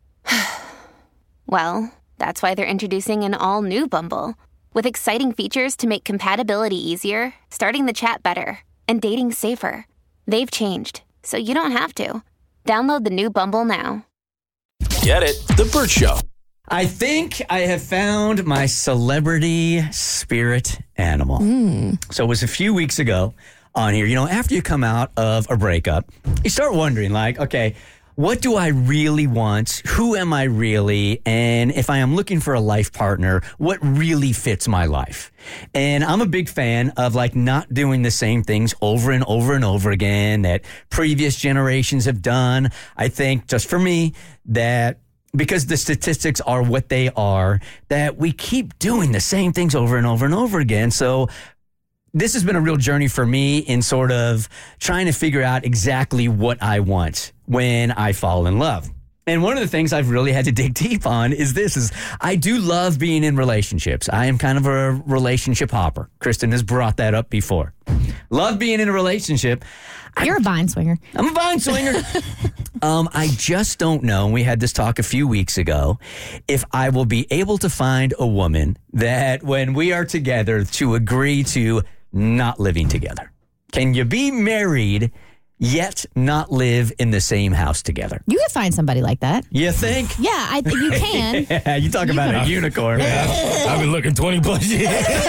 Well, that's why they're introducing an all-new Bumble with exciting features to make compatibility easier, starting the chat better, and dating safer. They've changed, so you don't have to. Download the new Bumble now. Get it? The Burt Show. I think I have found my celebrity spirit animal. Mm. So it was a few weeks ago on here. You know, after you come out of a breakup, you start wondering, like, okay, what do I really want? Who am I really? And if I am looking for a life partner, what really fits my life? And I'm a big fan of like not doing the same things over and over and over again that previous generations have done. I think just for me that because the statistics are what they are, that we keep doing the same things over and over and over again. So this has been a real journey for me in sort of trying to figure out exactly what I want when I fall in love. And one of the things I've really had to dig deep on is this, is I do love being in relationships. I am kind of a relationship hopper. Kristen has brought that up before. Love being in a relationship. You're a vine swinger. I'm a vine swinger. um, I just don't know, and we had this talk a few weeks ago, if I will be able to find a woman that when we are together to agree to not living together. Can you be married yet not live in the same house together? You could find somebody like that. You think? Yeah, I think you can. Yeah, you talk You about can. a unicorn. Yeah, I've been looking twenty plus years.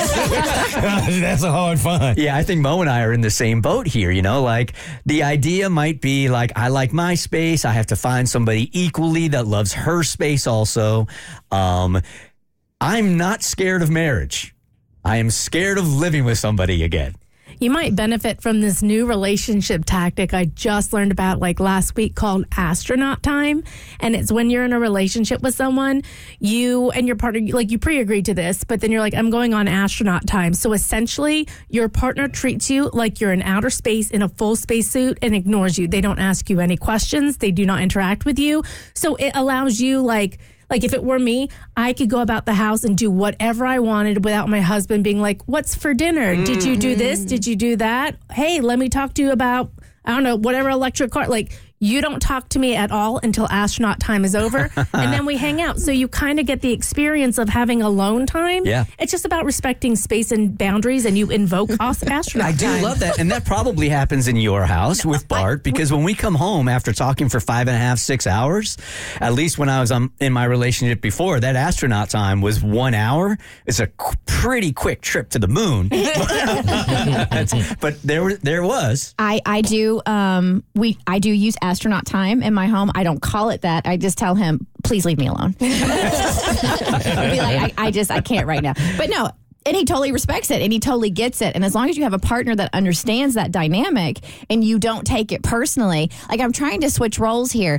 That's a hard find. Yeah, I think Mo and I are in the same boat here, you know, like the idea might be like, I like my space. I have to find somebody equally that loves her space also. Um, I'm not scared of marriage. I am scared of living with somebody again. You might benefit from this new relationship tactic I just learned about like last week called astronaut time. And it's when you're in a relationship with someone, you and your partner, like you pre-agreed to this, but then you're like, I'm going on astronaut time. So essentially your partner treats you like you're in outer space in a full spacesuit and ignores you. They don't ask you any questions. They do not interact with you. So it allows you like, Like if it were me, I could go about the house and do whatever I wanted without my husband being like, what's for dinner? Mm. Did you do this? Did you do that? Hey, let me talk to you about, I don't know, whatever electric car. Like You don't talk to me at all until astronaut time is over, and then we hang out. So you kind of get the experience of having alone time. Yeah. It's just about respecting space and boundaries, and you invoke astronaut I do time. love that. And that probably happens in your house with Bart, because when we come home after talking for five and a half, six hours, at least when I was um, in my relationship before, that astronaut time was one hour. It's a qu- pretty quick trip to the moon. But there, there was. I, I do um we I do use astronaut time in my home. I don't call it that. I just tell him, please leave me alone. I'd be like, I, I just I can't right now. But no. And he totally respects it and he totally gets it. And as long as you have a partner that understands that dynamic and you don't take it personally, like I'm trying to switch roles here.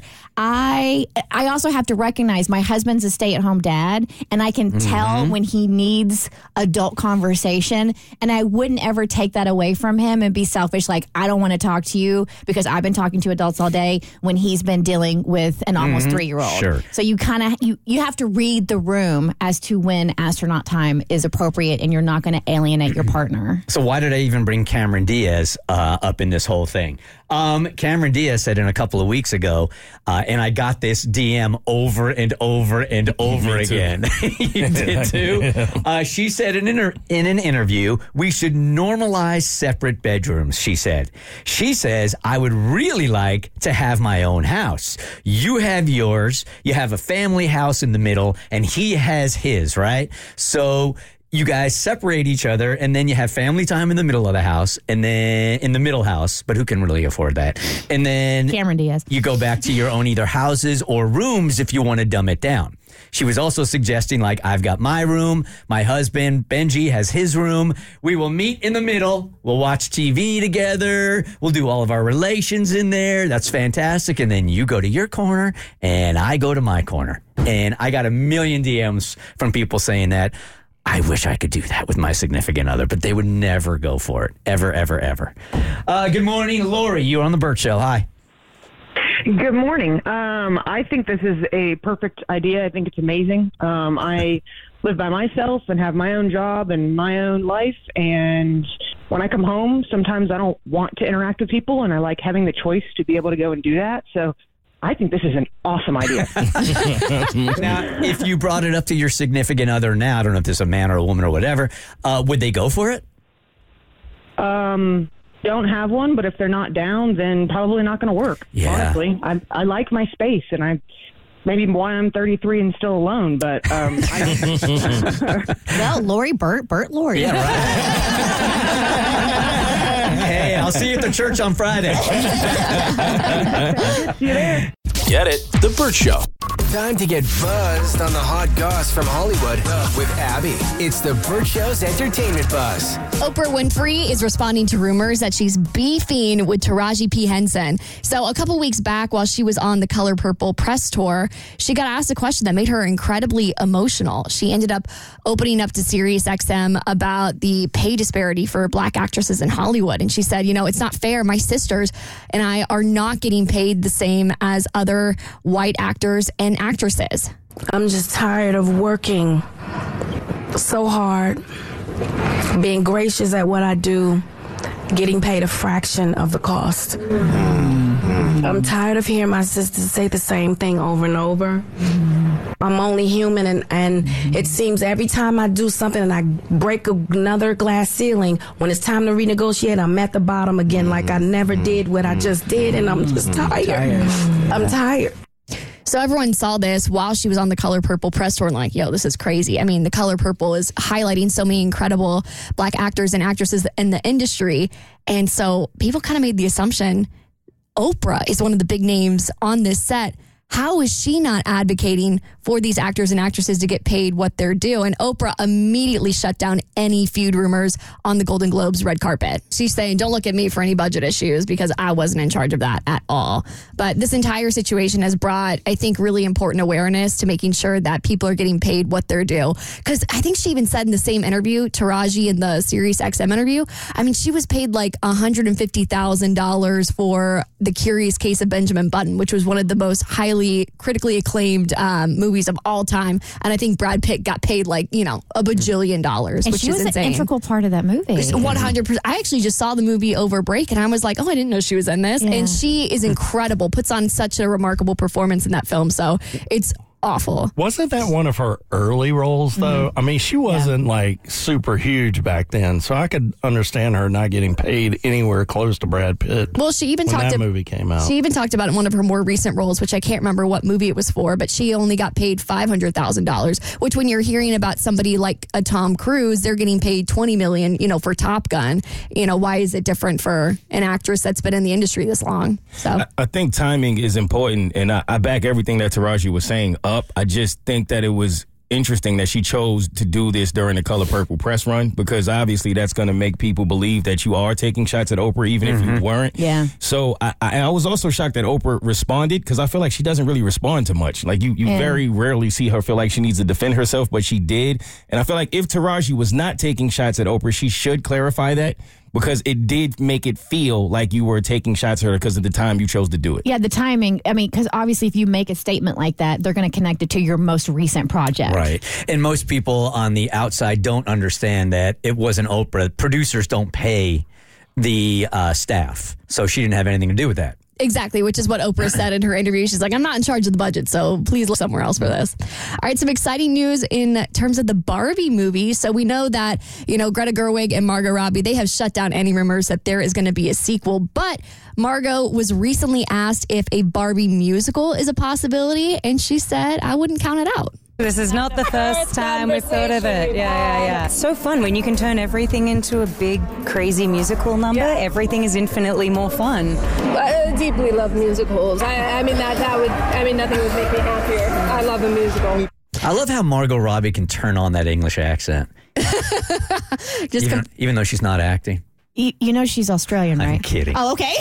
I I also have to recognize my husband's a stay-at-home dad, and I can mm-hmm. tell when he needs adult conversation, and I wouldn't ever take that away from him and be selfish like, I don't want to talk to you because I've been talking to adults all day when he's been dealing with an almost mm-hmm. three-year-old. Sure. So you kind of you, you have to read the room as to when astronaut time is appropriate and you're not going to alienate your partner. So why did I even bring Cameron Diaz uh, up in this whole thing? Um, Cameron Diaz said in a couple of weeks ago, uh, and I got this D M over and over and over again. You did too? Uh, she said in, inter- in an interview, we should normalize separate bedrooms, she said. She says, I would really like to have my own house. You have yours, you have a family house in the middle, and he has his, right? So you guys separate each other, and then you have family time in the middle of the house, and then in the middle house, but who can really afford that? And then Cameron Diaz. You go back to your own either houses or rooms if you want to dumb it down. She was also suggesting, like, I've got my room, my husband, Benji, has his room. We will meet in the middle. We'll watch T V together. We'll do all of our relations in there. That's fantastic. And then you go to your corner, and I go to my corner. And I got a million D Ms from people saying that. I wish I could do that with my significant other, but they would never go for it. Ever, ever, ever. Uh, good morning, Lori. You're on the Burt Show. Hi. Good morning. Um, I think this is a perfect idea. I think it's amazing. Um, I live by myself and have my own job and my own life. And when I come home, sometimes I don't want to interact with people, and I like having the choice to be able to go and do that. So I think this is an awesome idea. Now, if you brought it up to your significant other now, I don't know if this is a man or a woman or whatever, uh, would they go for it? Um, don't have one, but if they're not down, then probably not going to work. Yeah. Honestly, I, I like my space, and I maybe why I'm thirty-three and still alone. But um, I, well, Lori, Burt, Burt, Lori. Yeah, right. Hey, I'll see you at the church on Friday. See you there. Get it? The Burt Show. Time to get buzzed on the hot goss from Hollywood with Abby. It's the Burt Show's entertainment buzz. Oprah Winfrey is responding to rumors that she's beefing with Taraji P. Henson. So a couple weeks back, while she was on the Color Purple press tour, she got asked a question that made her incredibly emotional. She ended up opening up to Sirius X M about the pay disparity for Black actresses in Hollywood. And she said, you know, it's not fair. My sisters and I are not getting paid the same as other white actors and actresses. I'm just tired of working so hard, being gracious at what I do, getting paid a fraction of the cost. Mm-hmm. I'm tired of hearing my sisters say the same thing over and over. Mm-hmm. I'm only human, and, and mm-hmm. it seems every time I do something and I break another glass ceiling, when it's time to renegotiate, I'm at the bottom again, like I never did what I just did, and I'm just tired. tired. I'm tired. So everyone saw this while she was on the Color Purple press tour and like, yo, this is crazy. I mean, the Color Purple is highlighting so many incredible Black actors and actresses in the industry. And so people kind of made the assumption Oprah is one of the big names on this set. How is she not advocating for these actors and actresses to get paid what they're due? And Oprah immediately shut down any feud rumors on the Golden Globes red carpet. She's saying, don't look at me for any budget issues because I wasn't in charge of that at all. But this entire situation has brought, I think, really important awareness to making sure that people are getting paid what they're due. Because I think she even said in the same interview, Taraji in the Sirius X M interview, I mean, she was paid like one hundred fifty thousand dollars for The Curious Case of Benjamin Button, which was one of the most highly critically critically acclaimed um, movies of all time. And I think Brad Pitt got paid like, you know, a bajillion dollars, And which she is was insane. an integral part of that movie. one hundred percent. I actually just saw the movie over break and I was like, oh, I didn't know she was in this. Yeah. And she is incredible, puts on such a remarkable performance in that film. So it's awful. Wasn't that one of her early roles, though? Mm-hmm. I mean, she wasn't like super huge back then, so I could understand her not getting paid anywhere close to Brad Pitt. Well, she even when talked that ab- movie came out. She even talked about it in one of her more recent roles, which I can't remember what movie it was for, but she only got paid five hundred thousand dollars, which when you're hearing about somebody like a Tom Cruise, they're getting paid twenty million dollars, you know, for Top Gun. You know, why is it different for an actress that's been in the industry this long? So I, I think timing is important, and I, I back everything that Taraji was saying up. I just think that it was interesting that she chose to do this during the Color Purple press run, because obviously that's going to make people believe that you are taking shots at Oprah, even Mm-hmm. if you weren't. Yeah. So I, I, I was also shocked that Oprah responded, because I feel like she doesn't really respond to much. Like you, you Yeah. very rarely see her feel like she needs to defend herself, but she did. And I feel like if Taraji was not taking shots at Oprah, she should clarify that, because it did make it feel like you were taking shots at her because of the time you chose to do it. Yeah, the timing. I mean, because obviously if you make a statement like that, they're going to connect it to your most recent project. Right. And most people on the outside don't understand that it wasn't Oprah. Producers don't pay the uh, staff. So she didn't have anything to do with that. exactly, which is what Oprah said in her interview. She's like, I'm not in charge of the budget, so please look somewhere else for this. All right, some exciting news in terms of the Barbie movie. So we know that, you know, Greta Gerwig and Margot Robbie, they have shut down any rumors that there is going to be a sequel. But Margot was recently asked if a Barbie musical is a possibility, and she said, I wouldn't count it out. This is not the first time we've thought of it. Yeah, yeah, yeah. It's so fun when you can turn everything into a big, crazy musical number. Yeah. Everything is infinitely more fun. I deeply love musicals. I, I mean, that, that would, I mean, nothing would make me happier. I love a musical. I love how Margot Robbie can turn on that English accent. Just even, com- even though she's not acting. You, you know she's Australian, right? I'm kidding. Oh, okay.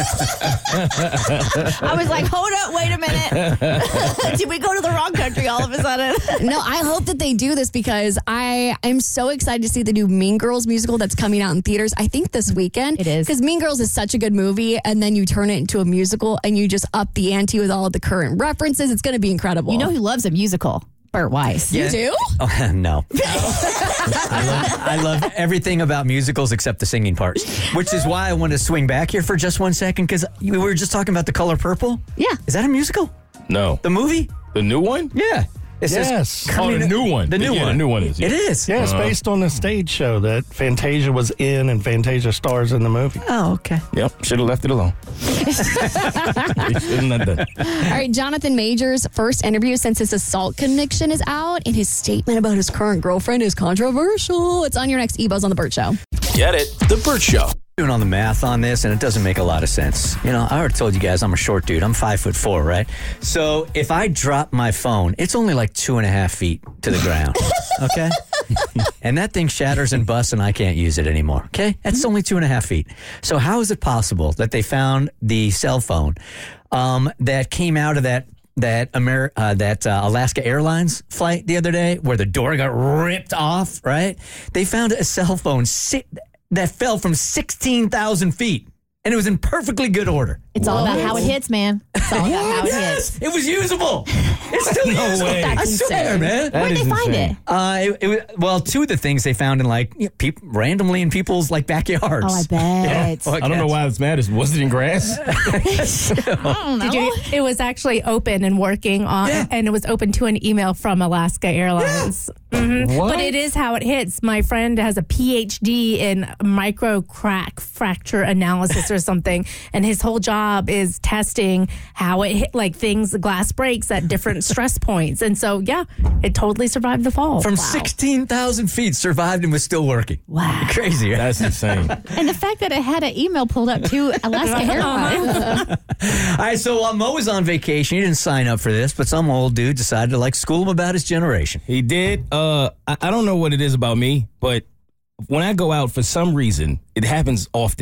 I was like, hold up, wait a minute. Did we go to the wrong country all of a sudden? No, I hope that they do this because I am so excited to see the new Mean Girls musical that's coming out in theaters. I think this weekend. It is. Because Mean Girls is such a good movie, and then you turn it into a musical and you just up the ante with all of the current references. It's going to be incredible. You know who loves a musical? Burt Weiss. You do? Oh, no. I, love, I love everything about musicals except the singing parts, which is why I want to swing back here for just one second, because we were just talking about The Color Purple. Yeah. Is that a musical? No. The movie? The new one? Yeah. It says Yes. Oh, coming- the new one. The new Yeah, one. the new one is. It is. Yeah, it's Uh-huh. based on a stage show that Fantasia was in and Fantasia stars in the movie. Oh, okay. Yep. Should have left it alone. We shouldn't have done. All right, Jonathan Majors' first interview since his assault conviction is out, and his statement about his current girlfriend is controversial. It's on your next E-Buzz on The Burt Show. Get it? The Burt Show. Doing all the math on this, and it doesn't make a lot of sense. You know, I already told you guys I'm a short dude. I'm five foot four, right? So if I drop my phone, it's only like two and a half feet to the ground. Okay? And that thing shatters and busts, and I can't use it anymore. Okay? That's only two and a half feet. So how is it possible that they found the cell phone um, that came out of that that Amer- uh, that uh, Alaska Airlines flight the other day, where the door got ripped off? Right? They found a cell phone sit. that fell from sixteen thousand feet, and it was in perfectly good order. It's all about how it hits, man. It's all about how it Yes, hits. it was usable. It's still No usable. way. I That's swear, insane. man. That Where'd is they find insane. it? Uh, it, it was, well, two of the things they found in like you know, peop randomly in people's like backyards. Oh, I bet. Well, I don't know why it's matters. Was it in grass? I don't know. Did you, it was actually open and working on, Yeah. and it was open to an email from Alaska Airlines. Mhm. What? But it is how it hits. My friend has a P H D in micro crack fracture analysis or something, and his whole job is testing how it hit, like things, glass breaks at different stress points. And so, yeah, it totally survived the fall. From Wow. sixteen thousand feet, survived and was still working. Wow. Crazy, right? That's insane. And the fact that it had an email pulled up to Alaska Airlines. All right, so while Mo was on vacation, he didn't sign up for this, but some old dude decided to like school him about his generation. He did. Uh, I, I don't know what it is about me, but when I go out, for some reason, it happens often.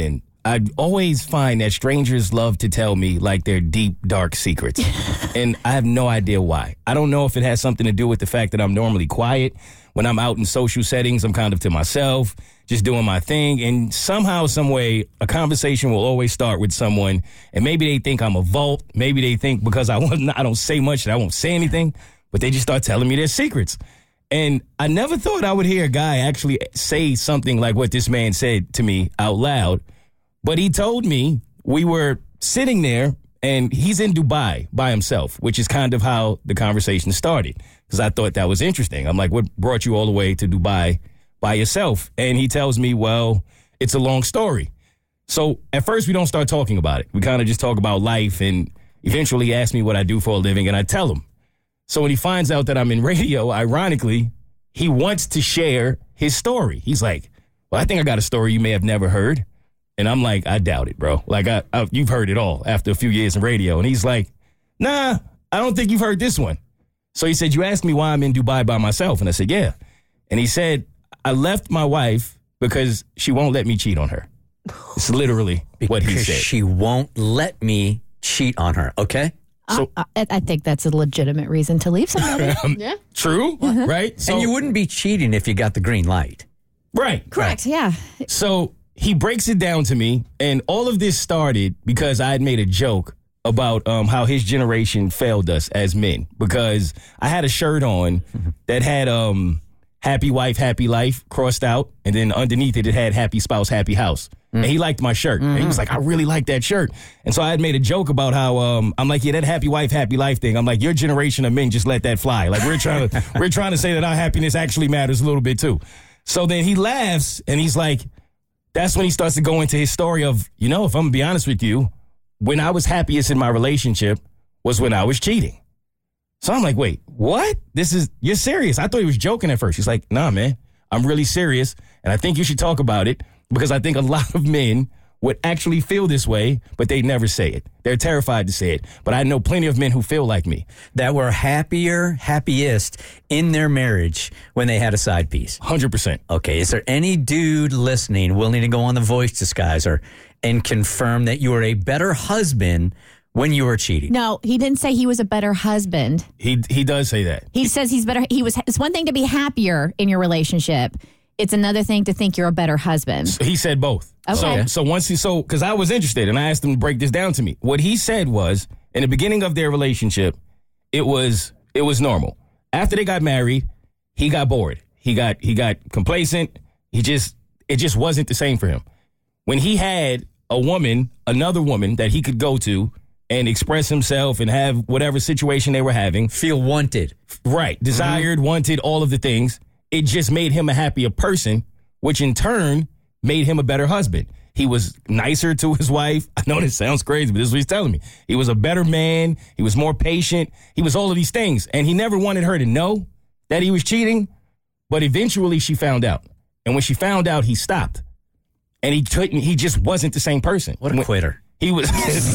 I always find that strangers love to tell me like their deep, dark secrets. And I have no idea why. I don't know if it has something to do with the fact that I'm normally quiet. When I'm out in social settings, I'm kind of to myself, just doing my thing. And somehow, some way, a conversation will always start with someone. And maybe they think I'm a vault. Maybe they think because I, I don't say much that I won't say anything. But they just start telling me their secrets. And I never thought I would hear a guy actually say something like what this man said to me out loud. But he told me we were sitting there, and he's in Dubai by himself, which is kind of how the conversation started, because I thought that was interesting. I'm like, what brought you all the way to Dubai by yourself? And he tells me, well, it's a long story. So at first we don't start talking about it. We kind of just talk about life, and eventually he asks me what I do for a living, and I tell him. So when he finds out that I'm in radio, ironically, he wants to share his story. He's like, well, I think I got a story you may have never heard. And I'm like, I doubt it, bro. Like, I, I, you've heard it all after a few years in radio. And he's like, nah, I don't think you've heard this one. So he said, you asked me why I'm in Dubai by myself. And I said, yeah. And he said, I left my wife because she won't let me cheat on her. It's literally what he Because said. she won't let me cheat on her, okay? So I, I, I think that's a legitimate reason to leave somebody. yeah. True, Mhm. right? So, and you wouldn't be cheating if you got the green light. Right. Correct, yeah. So he breaks it down to me, and all of this started because I had made a joke about um, how his generation failed us as men, because I had a shirt on that had um, happy wife, happy life crossed out, and then underneath it, it had happy spouse, happy house. Mm. And he liked my shirt. Mm-hmm. And he was like, I really like that shirt. And so I had made a joke about how um, I'm like, yeah, that happy wife, happy life thing. I'm like, your generation of men just let that fly. Like we're trying to we're trying to say that our happiness actually matters a little bit too. So then he laughs, and he's like, that's when he starts to go into his story of, you know, if I'm going to be honest with you, when I was happiest in my relationship was when I was cheating. So I'm like, wait, what? This is, you're serious? I thought he was joking at first. He's like, nah, man, I'm really serious. And I think you should talk about it, because I think a lot of men would actually feel this way, but they never say it. They're terrified to say it. But I know plenty of men who feel like me. That were happier, happiest in their marriage when they had a side piece. one hundred percent. Okay, is there any dude listening willing to go on the voice disguiser and confirm that you were a better husband when you were cheating? No, he didn't say he was a better husband. He he does say that. He says he's better. He was. It's one thing to be happier in your relationship. It's another thing to think you're a better husband. So he said both. Okay. So, so once he, so, because I was interested and I asked him to break this down to me. What he said was, in the beginning of their relationship, it was, it was normal. After they got married, he got bored. He got, he got complacent. He just, it just wasn't the same for him. When he had a woman, another woman that he could go to and express himself and have whatever situation they were having. Feel wanted. Right. Desired, mm-hmm. wanted, all of the things. It just made him a happier person, which in turn made him a better husband. He was nicer to his wife. I know this sounds crazy, but this is what he's telling me. He was a better man. He was more patient. He was all of these things. And he never wanted her to know that he was cheating. But eventually she found out. And when she found out, he stopped. And he couldn't, he just wasn't the same person. What a when, quitter. He was,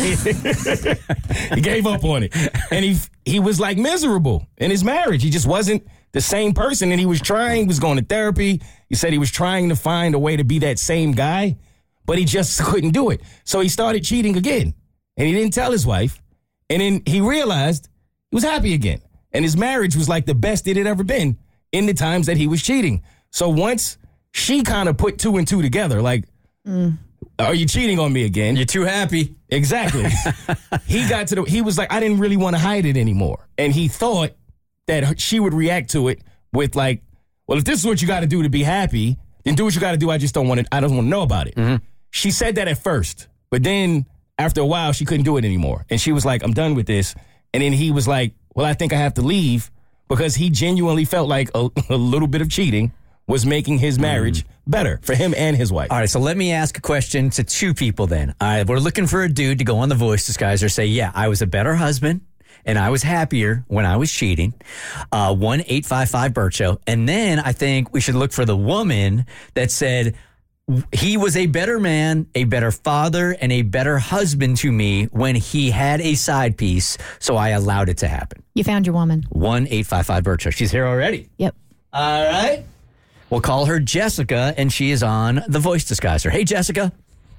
he gave up on it. And he he was like miserable in his marriage. He just wasn't the same person. And he was trying, he was going to therapy. He said he was trying to find a way to be that same guy, but he just couldn't do it. So he started cheating again. And he didn't tell his wife. And then he realized he was happy again. And his marriage was like the best it had ever been in the times that he was cheating. So once she kind of put two and two together, like, mm. Are you cheating on me again? You're too happy. Exactly. He got to the, he was like, I didn't really want to hide it anymore. And he thought that she would react to it with like, well, if this is what you got to do to be happy, then do what you got to do. I just don't want to, I don't want to know about it. Mm-hmm. She said that at first, but then after a while, she couldn't do it anymore. And she was like, I'm done with this. And then he was like, well, I think I have to leave, because he genuinely felt like a, a little bit of cheating was making his marriage mm. better for him and his wife. All right, so let me ask a question to two people then. All right, we're looking for a dude to go on the voice disguiser, say, yeah, I was a better husband and I was happier when I was cheating. Uh, one eight five five Burt Show. And then I think we should look for the woman that said, he was a better man, a better father, and a better husband to me when he had a side piece, so I allowed it to happen. You found your woman. one eight five five Burt Show. She's here already. Yep. All right. We'll call her Jessica, and she is on the voice disguiser. Hey, Jessica.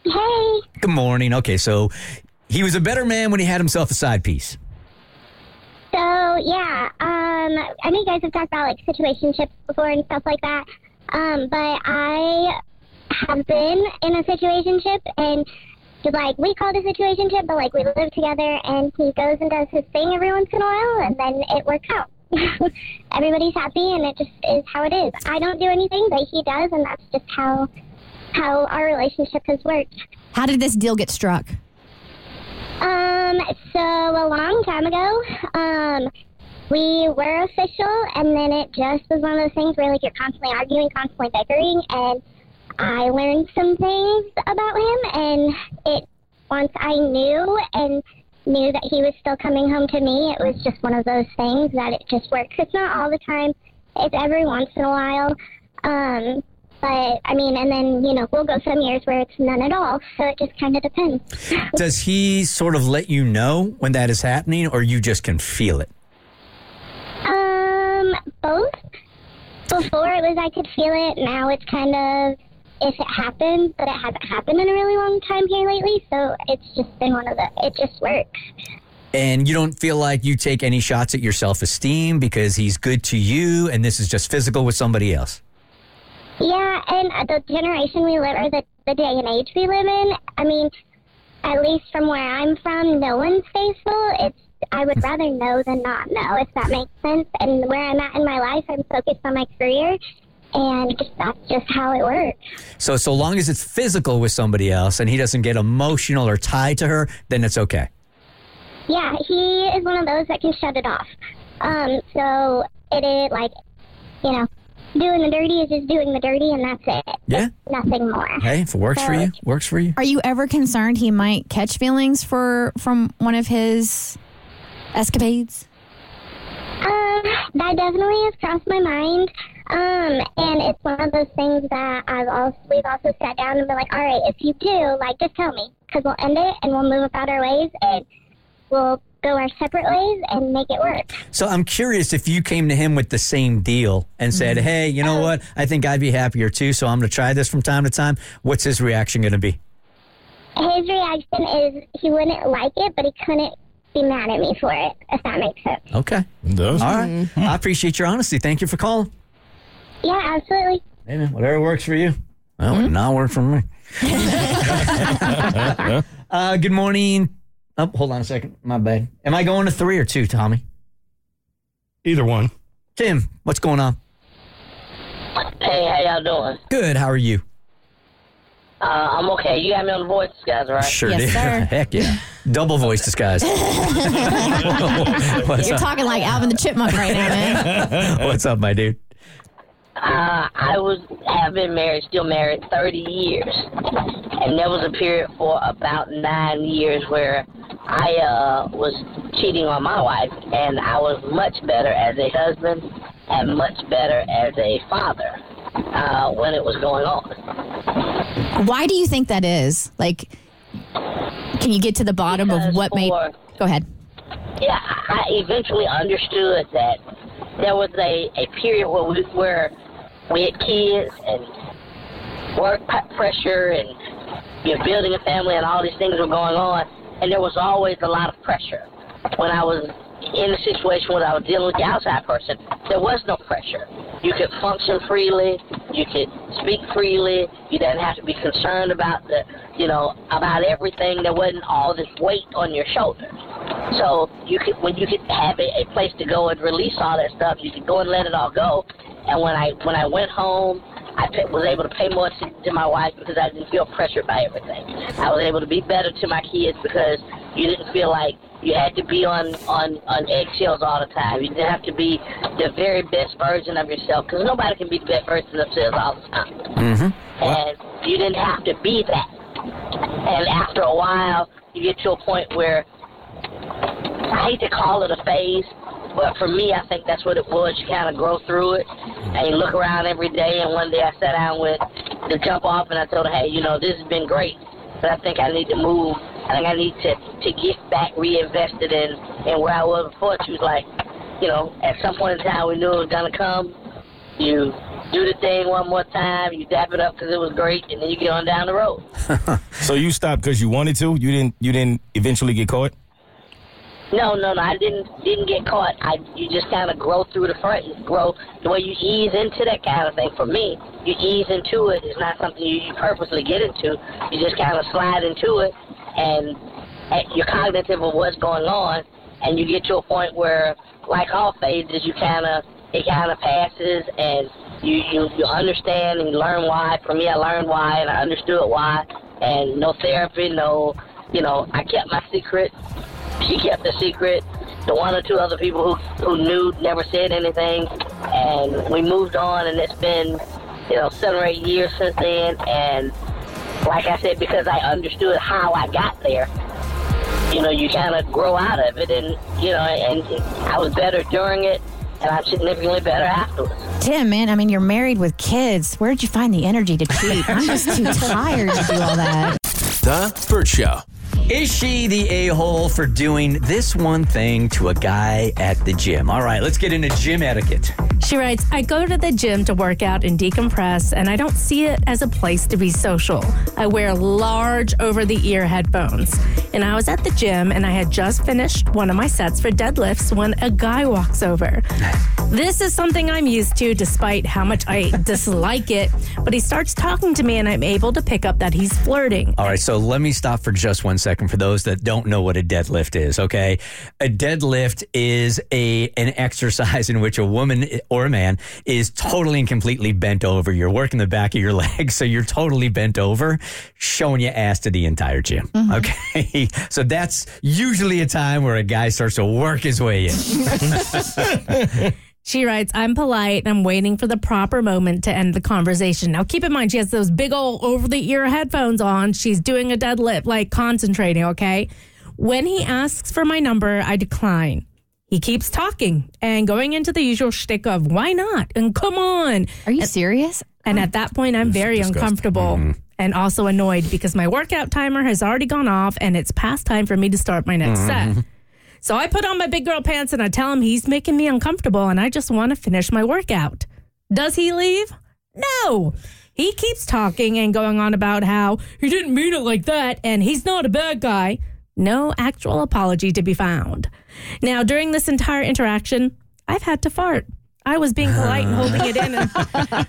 Hey. Good morning. Okay, so he was a better man when he had himself a side piece. So, yeah, um, I know you guys have talked about, like, situationships before and stuff like that, um, but I have been in a situationship, and, like, we call it a situationship, but, like, we live together, and he goes and does his thing every once in a while, and then it works out. Everybody's happy, and it just is how it is. I don't do anything, but he does, and that's just how how our relationship has worked. How did this deal get struck? Um, so a long time ago, um, we were official, and then it just was one of those things where, like, you're constantly arguing, constantly bickering, and I learned some things about him, and it, once I knew and knew that he was still coming home to me, it was just one of those things that it just works. It's not all the time. It's every once in a while. Um, but, I mean, and then, you know, we'll go some years where it's none at all, so it just kind of depends. Does he sort of let you know when that is happening, or you just can feel it? Um, both. Before it was I could feel it. Now it's kind of if it happens, but it hasn't happened in a really long time here lately, so it's just been one of the, it just works. And you don't feel like you take any shots at your self-esteem because he's good to you and this is just physical with somebody else? Yeah, and the generation we live, or the, the day and age we live in, I mean, at least from where I'm from, no one's faithful. It's, I would rather know than not know, if that makes sense. And where I'm at in my life, I'm focused on my career, and that's just how it works. So, so long as it's physical with somebody else and he doesn't get emotional or tied to her, then it's okay. Yeah, he is one of those that can shut it off. Um, so it is like, you know, doing the dirty is just doing the dirty, and that's it. Yeah. Nothing more. Hey, if it works so, for you, works for you. Are you ever concerned he might catch feelings for from one of his escapades? Um, that definitely has crossed my mind. Um, and it's one of those things that I've also, we've also sat down and been like, all right, if you do, like, just tell me, because we'll end it and we'll move about our ways and we'll go our separate ways and make it work. So I'm curious if you came to him with the same deal and said, mm-hmm. hey, you know um, what? I think I'd be happier too, so I'm going to try this from time to time. What's his reaction going to be? His reaction is he wouldn't like it, but he couldn't be mad at me for it, if that makes sense. Okay. It does. All right. Mm-hmm. I appreciate your honesty. Thank you for calling. Yeah, absolutely. Hey, man, whatever works for you. Well, mm-hmm. it would not work for me. uh, good morning. Oh, hold on a second. My bad. Am I going to three or two, Tommy? Either one. Tim, what's going on? Hey, how y'all doing? Good. How are you? Uh, I'm okay. You got me on the voice disguise, right? Sure yes, did. Sir. Heck yeah. Double voice disguise. You're up? talking like Alvin the Chipmunk right now, man. What's up, my dude? Uh, I was have been married, still married, thirty years, and there was a period for about nine years where I uh, was cheating on my wife, and I was much better as a husband and much better as a father uh, when it was going on. Why do you think that is? Like, can you get to the bottom because of what for, made? Go ahead. Yeah, I eventually understood that there was a, a period where we where we had kids and work pressure and you know, building a family and all these things were going on, and there was always a lot of pressure. When I was in a situation where I was dealing with the outside person, there was no pressure. You could function freely, you could speak freely, you didn't have to be concerned about the, you know, about everything. There wasn't all this weight on your shoulders. So you could, when you could have a, a place to go and release all that stuff, you could go and let it all go. And when I when I went home, I was able to pay more to, to my wife because I didn't feel pressured by everything. I was able to be better to my kids because you didn't feel like you had to be on, on, on eggshells all the time. You didn't have to be the very best version of yourself because nobody can be the best version of themselves all the time. Mm-hmm. And you didn't have to be that. And after a while, you get to a point where, I hate to call it a phase, but for me, I think that's what it was. You kind of grow through it, and you look around every day, and one day I sat down with the jump off, and I told her, hey, you know, this has been great, but I think I need to move. I think I need to, to get back reinvested in, in where I was before. She was like, you know, at some point in time, we knew it was going to come. You do the thing one more time, you dap it up because it was great, and then you get on down the road. So you stopped because you wanted to? You didn't You didn't eventually get caught? No, no, no. I didn't didn't get caught. I you just kind of grow through the front. You grow the way you ease into that kind of thing. For me, you ease into it. It's not something you, you purposely get into. You just kind of slide into it, and, and you're cognitive of what's going on, and you get to a point where, like all phases, you kind of it kind of passes, and you, you you understand and you learn why. For me, I learned why, and I understood why. And no therapy, no, you know, I kept my secret. She kept the secret. The one or two other people who, who knew never said anything. And we moved on, and it's been, you know, seven or eight years since then. And like I said, because I understood how I got there, you know, you kind of grow out of it. And, you know, and I was better during it, and I'm significantly better afterwards. Tim, man, I mean, you're married with kids. Where did you find the energy to cheat? I'm just too tired to do all that. The Bert Show. Is she the a-hole for doing this one thing to a guy at the gym? All right, let's get into gym etiquette. She writes, I go to the gym to work out and decompress, and I don't see it as a place to be social. I wear large over-the-ear headphones. And I was at the gym, and I had just finished one of my sets for deadlifts when a guy walks over. This is something I'm used to, despite how much I dislike it. But he starts talking to me, and I'm able to pick up that he's flirting. All right, so let me stop for just one second for those that don't know what a deadlift is, okay? A deadlift is a an exercise in which a woman or a man is totally and completely bent over. You're working the back of your legs, so you're totally bent over, showing your ass to the entire gym, mm-hmm. okay? So that's usually a time where a guy starts to work his way in. She writes, I'm polite and I'm waiting for the proper moment to end the conversation. Now, keep in mind, she has those big old over-the-ear headphones on. She's doing a deadlift, like concentrating, okay? When he asks for my number, I decline. He keeps talking and going into the usual shtick of, why not? And come on. Are you and, serious? And at that point, I'm very disgusting. uncomfortable mm-hmm. and also annoyed because my workout timer has already gone off and it's past time for me to start my next mm-hmm. set. So I put on my big girl pants and I tell him he's making me uncomfortable and I just want to finish my workout. Does he leave? No. He keeps talking and going on about how he didn't mean it like that and he's not a bad guy. No actual apology to be found. Now, during this entire interaction, I've had to fart. I was being polite and holding it in. And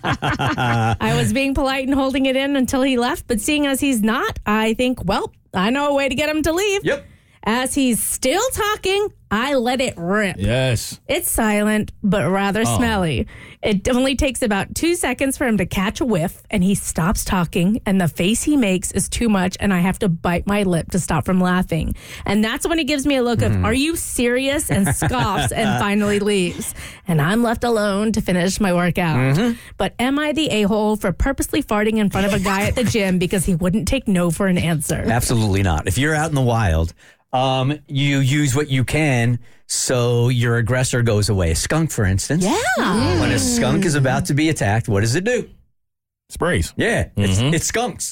I was being polite and holding it in until he left. But seeing as he's not, I think, well, I know a way to get him to leave. Yep. As he's still talking, I let it rip. Yes. It's silent, but rather oh. smelly. It only takes about two seconds for him to catch a whiff, and he stops talking, and the face he makes is too much, and I have to bite my lip to stop from laughing. And that's when he gives me a look of, mm. are you serious? And scoffs and finally leaves. And I'm left alone to finish my workout. Mm-hmm. But am I the a-hole for purposely farting in front of a guy at the gym because he wouldn't take no for an answer? Absolutely not. If you're out in the wild, Um, you use what you can so your aggressor goes away. A skunk, for instance. Yeah. Mm. When a skunk is about to be attacked, what does it do? Sprays. Yeah, it's, mm-hmm. it skunks.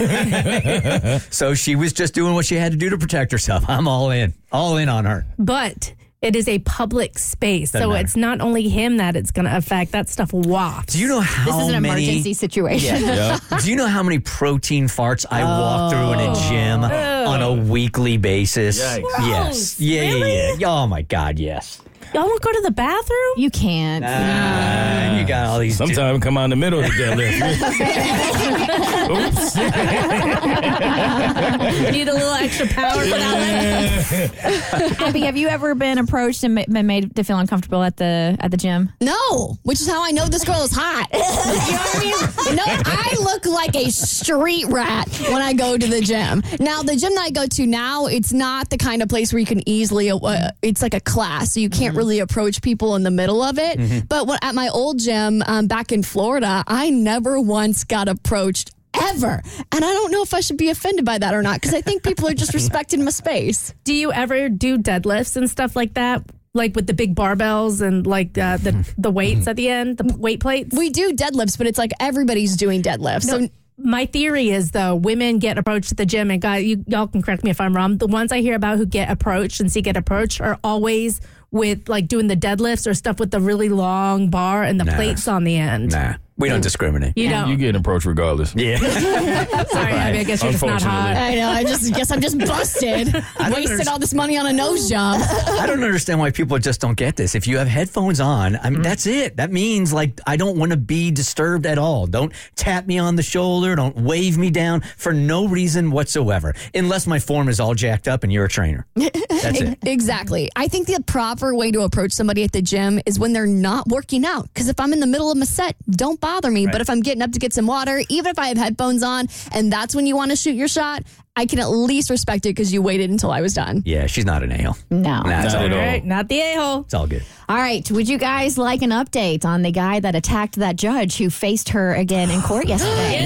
So she was just doing what she had to do to protect herself. I'm all in. All in on her. But it is a public space, Doesn't so matter. it's not only him that it's going to affect. That stuff wafts. Do you know how This is an many, emergency situation. Yeah. Yeah. Do you know how many protein farts I oh. walk through in a gym oh. on a weekly basis? Yikes. Yes. Yeah, Really? yeah, yeah. Oh, my God, yes. Y'all won't go to the bathroom? You can't. Nah, you got all these. Sometimes come out in the middle of the deadlift. Oops. You need a little extra power for that one. Abby, have you ever been approached and ma- been made to feel uncomfortable at the at the gym? No, which is how I know this girl is hot. You know what I mean? No, I look like a street rat when I go to the gym. Now, the gym that I go to now, it's not the kind of place where you can easily, uh, it's like a class, so you can't really approach people in the middle of it. Mm-hmm. But when, at my old gym um, back in Florida, I never once got approached ever. And I don't know if I should be offended by that or not, because I think people are just respecting my space. Do you ever do deadlifts and stuff like that? Like with the big barbells and like uh, the the weights at the end, the weight plates? We do deadlifts, but it's like everybody's doing deadlifts. No. So my theory is, though, women get approached at the gym, and guys, you, y'all can correct me if I'm wrong. The ones I hear about who get approached and see get approached are always with like doing the deadlifts or stuff with the really long bar and the Nah. plates on the end. Nah, we don't discriminate. You don't. You get approached regardless. Yeah. Sorry, Abby, I guess you're just not hot. I know. I just guess I'm just busted. Wasted all this money on a nose job. I don't understand why people just don't get this. If you have headphones on, I mean, that's it. That means like I don't want to be disturbed at all. Don't tap me on the shoulder. Don't wave me down for no reason whatsoever, unless my form is all jacked up and you're a trainer. That's it. Exactly. I think the proper way to approach somebody at the gym is when they're not working out. Because if I'm in the middle of a set, don't bother me. Right. But if I'm getting up to get some water, even if I have headphones on and that's when you want to shoot your shot, I can at least respect it because you waited until I was done. Yeah, she's not an a-hole. No. Nah, it's all Not at good. all. Right, not the a-hole. It's all good. All right. Would you guys like an update on the guy that attacked that judge who faced her again in court yesterday?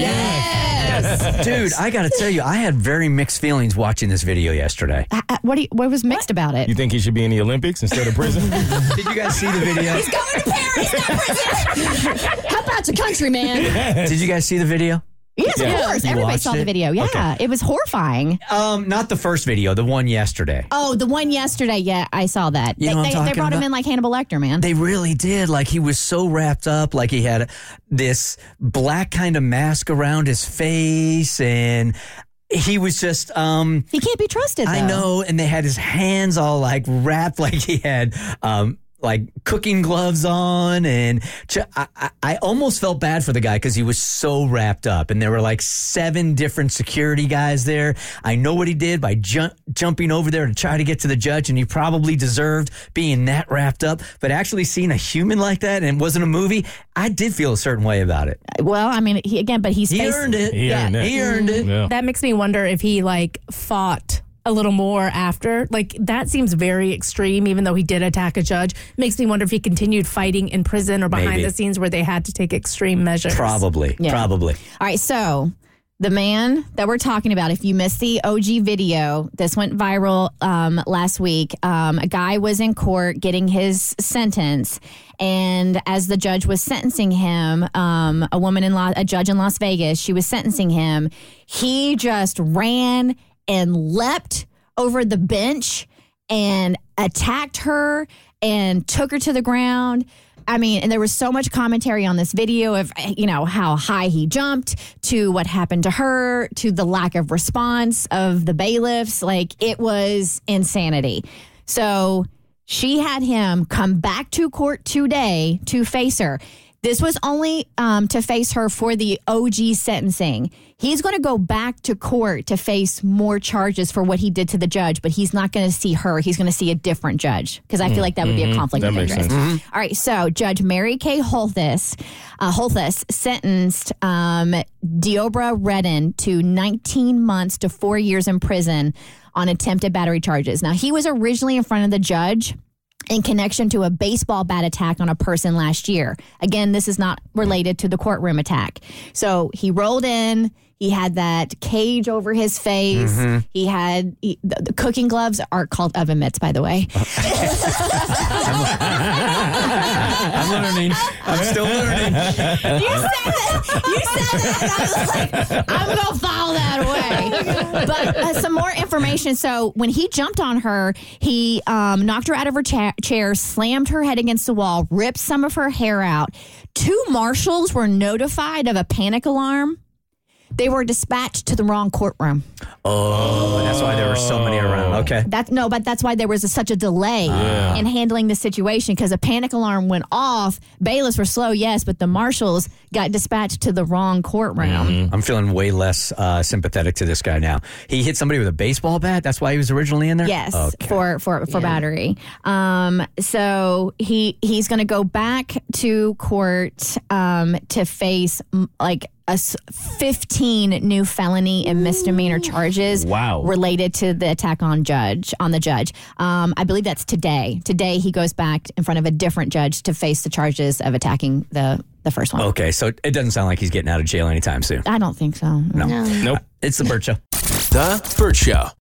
Yes. Dude, I got to tell you, I had very mixed feelings watching this video yesterday. Uh, uh, what, do you, what was mixed about it? You think he should be in the Olympics instead of prison? Did you guys see the video? He's going to Paris, not prison. How about your country, man? Did you guys see the video? Yes, Yeah. of course. You Everybody watched saw the it? video. Yeah, Okay. it was horrifying. Um, not the first video, the one yesterday. Oh, the one yesterday. Yeah, I saw that. You they, know what I'm they, they talking brought him about? in like Hannibal Lecter, man. They really did. Like he was so wrapped up, like he had this black kind of mask around his face, and he was just um he can't be trusted. Though. I know, and they had his hands all like wrapped, like he had um like cooking gloves on, and ch- I, I, I almost felt bad for the guy because he was so wrapped up, and there were like seven different security guys there. I know what he did by ju- jumping over there to try to get to the judge, and he probably deserved being that wrapped up. But actually seeing a human like that, and it wasn't a movie, I did feel a certain way about it. Well, I mean, he, again, but he's He faced- earned it. He yeah. earned it. He earned it. Yeah. That makes me wonder if he like fought a little more after. Like that seems very extreme, even though he did attack a judge. Makes me wonder if he continued fighting in prison or behind Maybe. the scenes where they had to take extreme measures. Probably, Yeah. probably. All right, so the man that we're talking about, if you missed the O G video, this went viral um, last week. Um, a guy was in court getting his sentence, and as the judge was sentencing him, um, a woman in La- a judge in Las Vegas, she was sentencing him. He just ran and leapt over the bench and attacked her and took her to the ground. I mean, and there was so much commentary on this video of, you know, how high he jumped, to what happened to her, to the lack of response of the bailiffs. Like, it was insanity. So she had him come back to court today to face her. This was only um, to face her for the O G sentencing. He's going to go back to court to face more charges for what he did to the judge, but he's not going to see her. He's going to see a different judge, because I feel like that would be a conflict That of makes interest. sense. All right, so Judge Mary Kay Holthus, uh, Holthus sentenced um, Deobra Redden to nineteen months to four years in prison on attempted battery charges. Now, he was originally in front of the judge in connection to a baseball bat attack on a person last year. Again, this is not related to the courtroom attack. So he rolled in. He had that cage over his face. Mm-hmm. He had he, the, the cooking gloves are called oven mitts, by the way. I'm learning. I'm still learning. You said that. You said that. And I was like, I'm going to file that away. But uh, some more information. So when he jumped on her, he um, knocked her out of her cha- chair, slammed her head against the wall, ripped some of her hair out. Two marshals were notified of a panic alarm. They were dispatched to the wrong courtroom. Oh, that's why there were so many around. Okay. That's no, but that's why there was a, such a delay Yeah. in handling the situation, because a panic alarm went off. Bailiffs were slow, yes, but the marshals got dispatched to the wrong courtroom. I'm feeling way less uh, sympathetic to this guy now. He hit somebody with a baseball bat. That's why he was originally in there. Yes, Okay. for for for battery. Um, so he he's going to go back to court um, to face m- like a s- fifteen new felony and misdemeanor charges. Wow. Related to the attack on judge on the judge. Um, I believe that's today. Today he goes back in front of a different judge to face the charges of attacking the the first one. Okay, so it doesn't sound like he's getting out of jail anytime soon. I don't think so. No. Nope. It's the Burt Show. The Burt Show.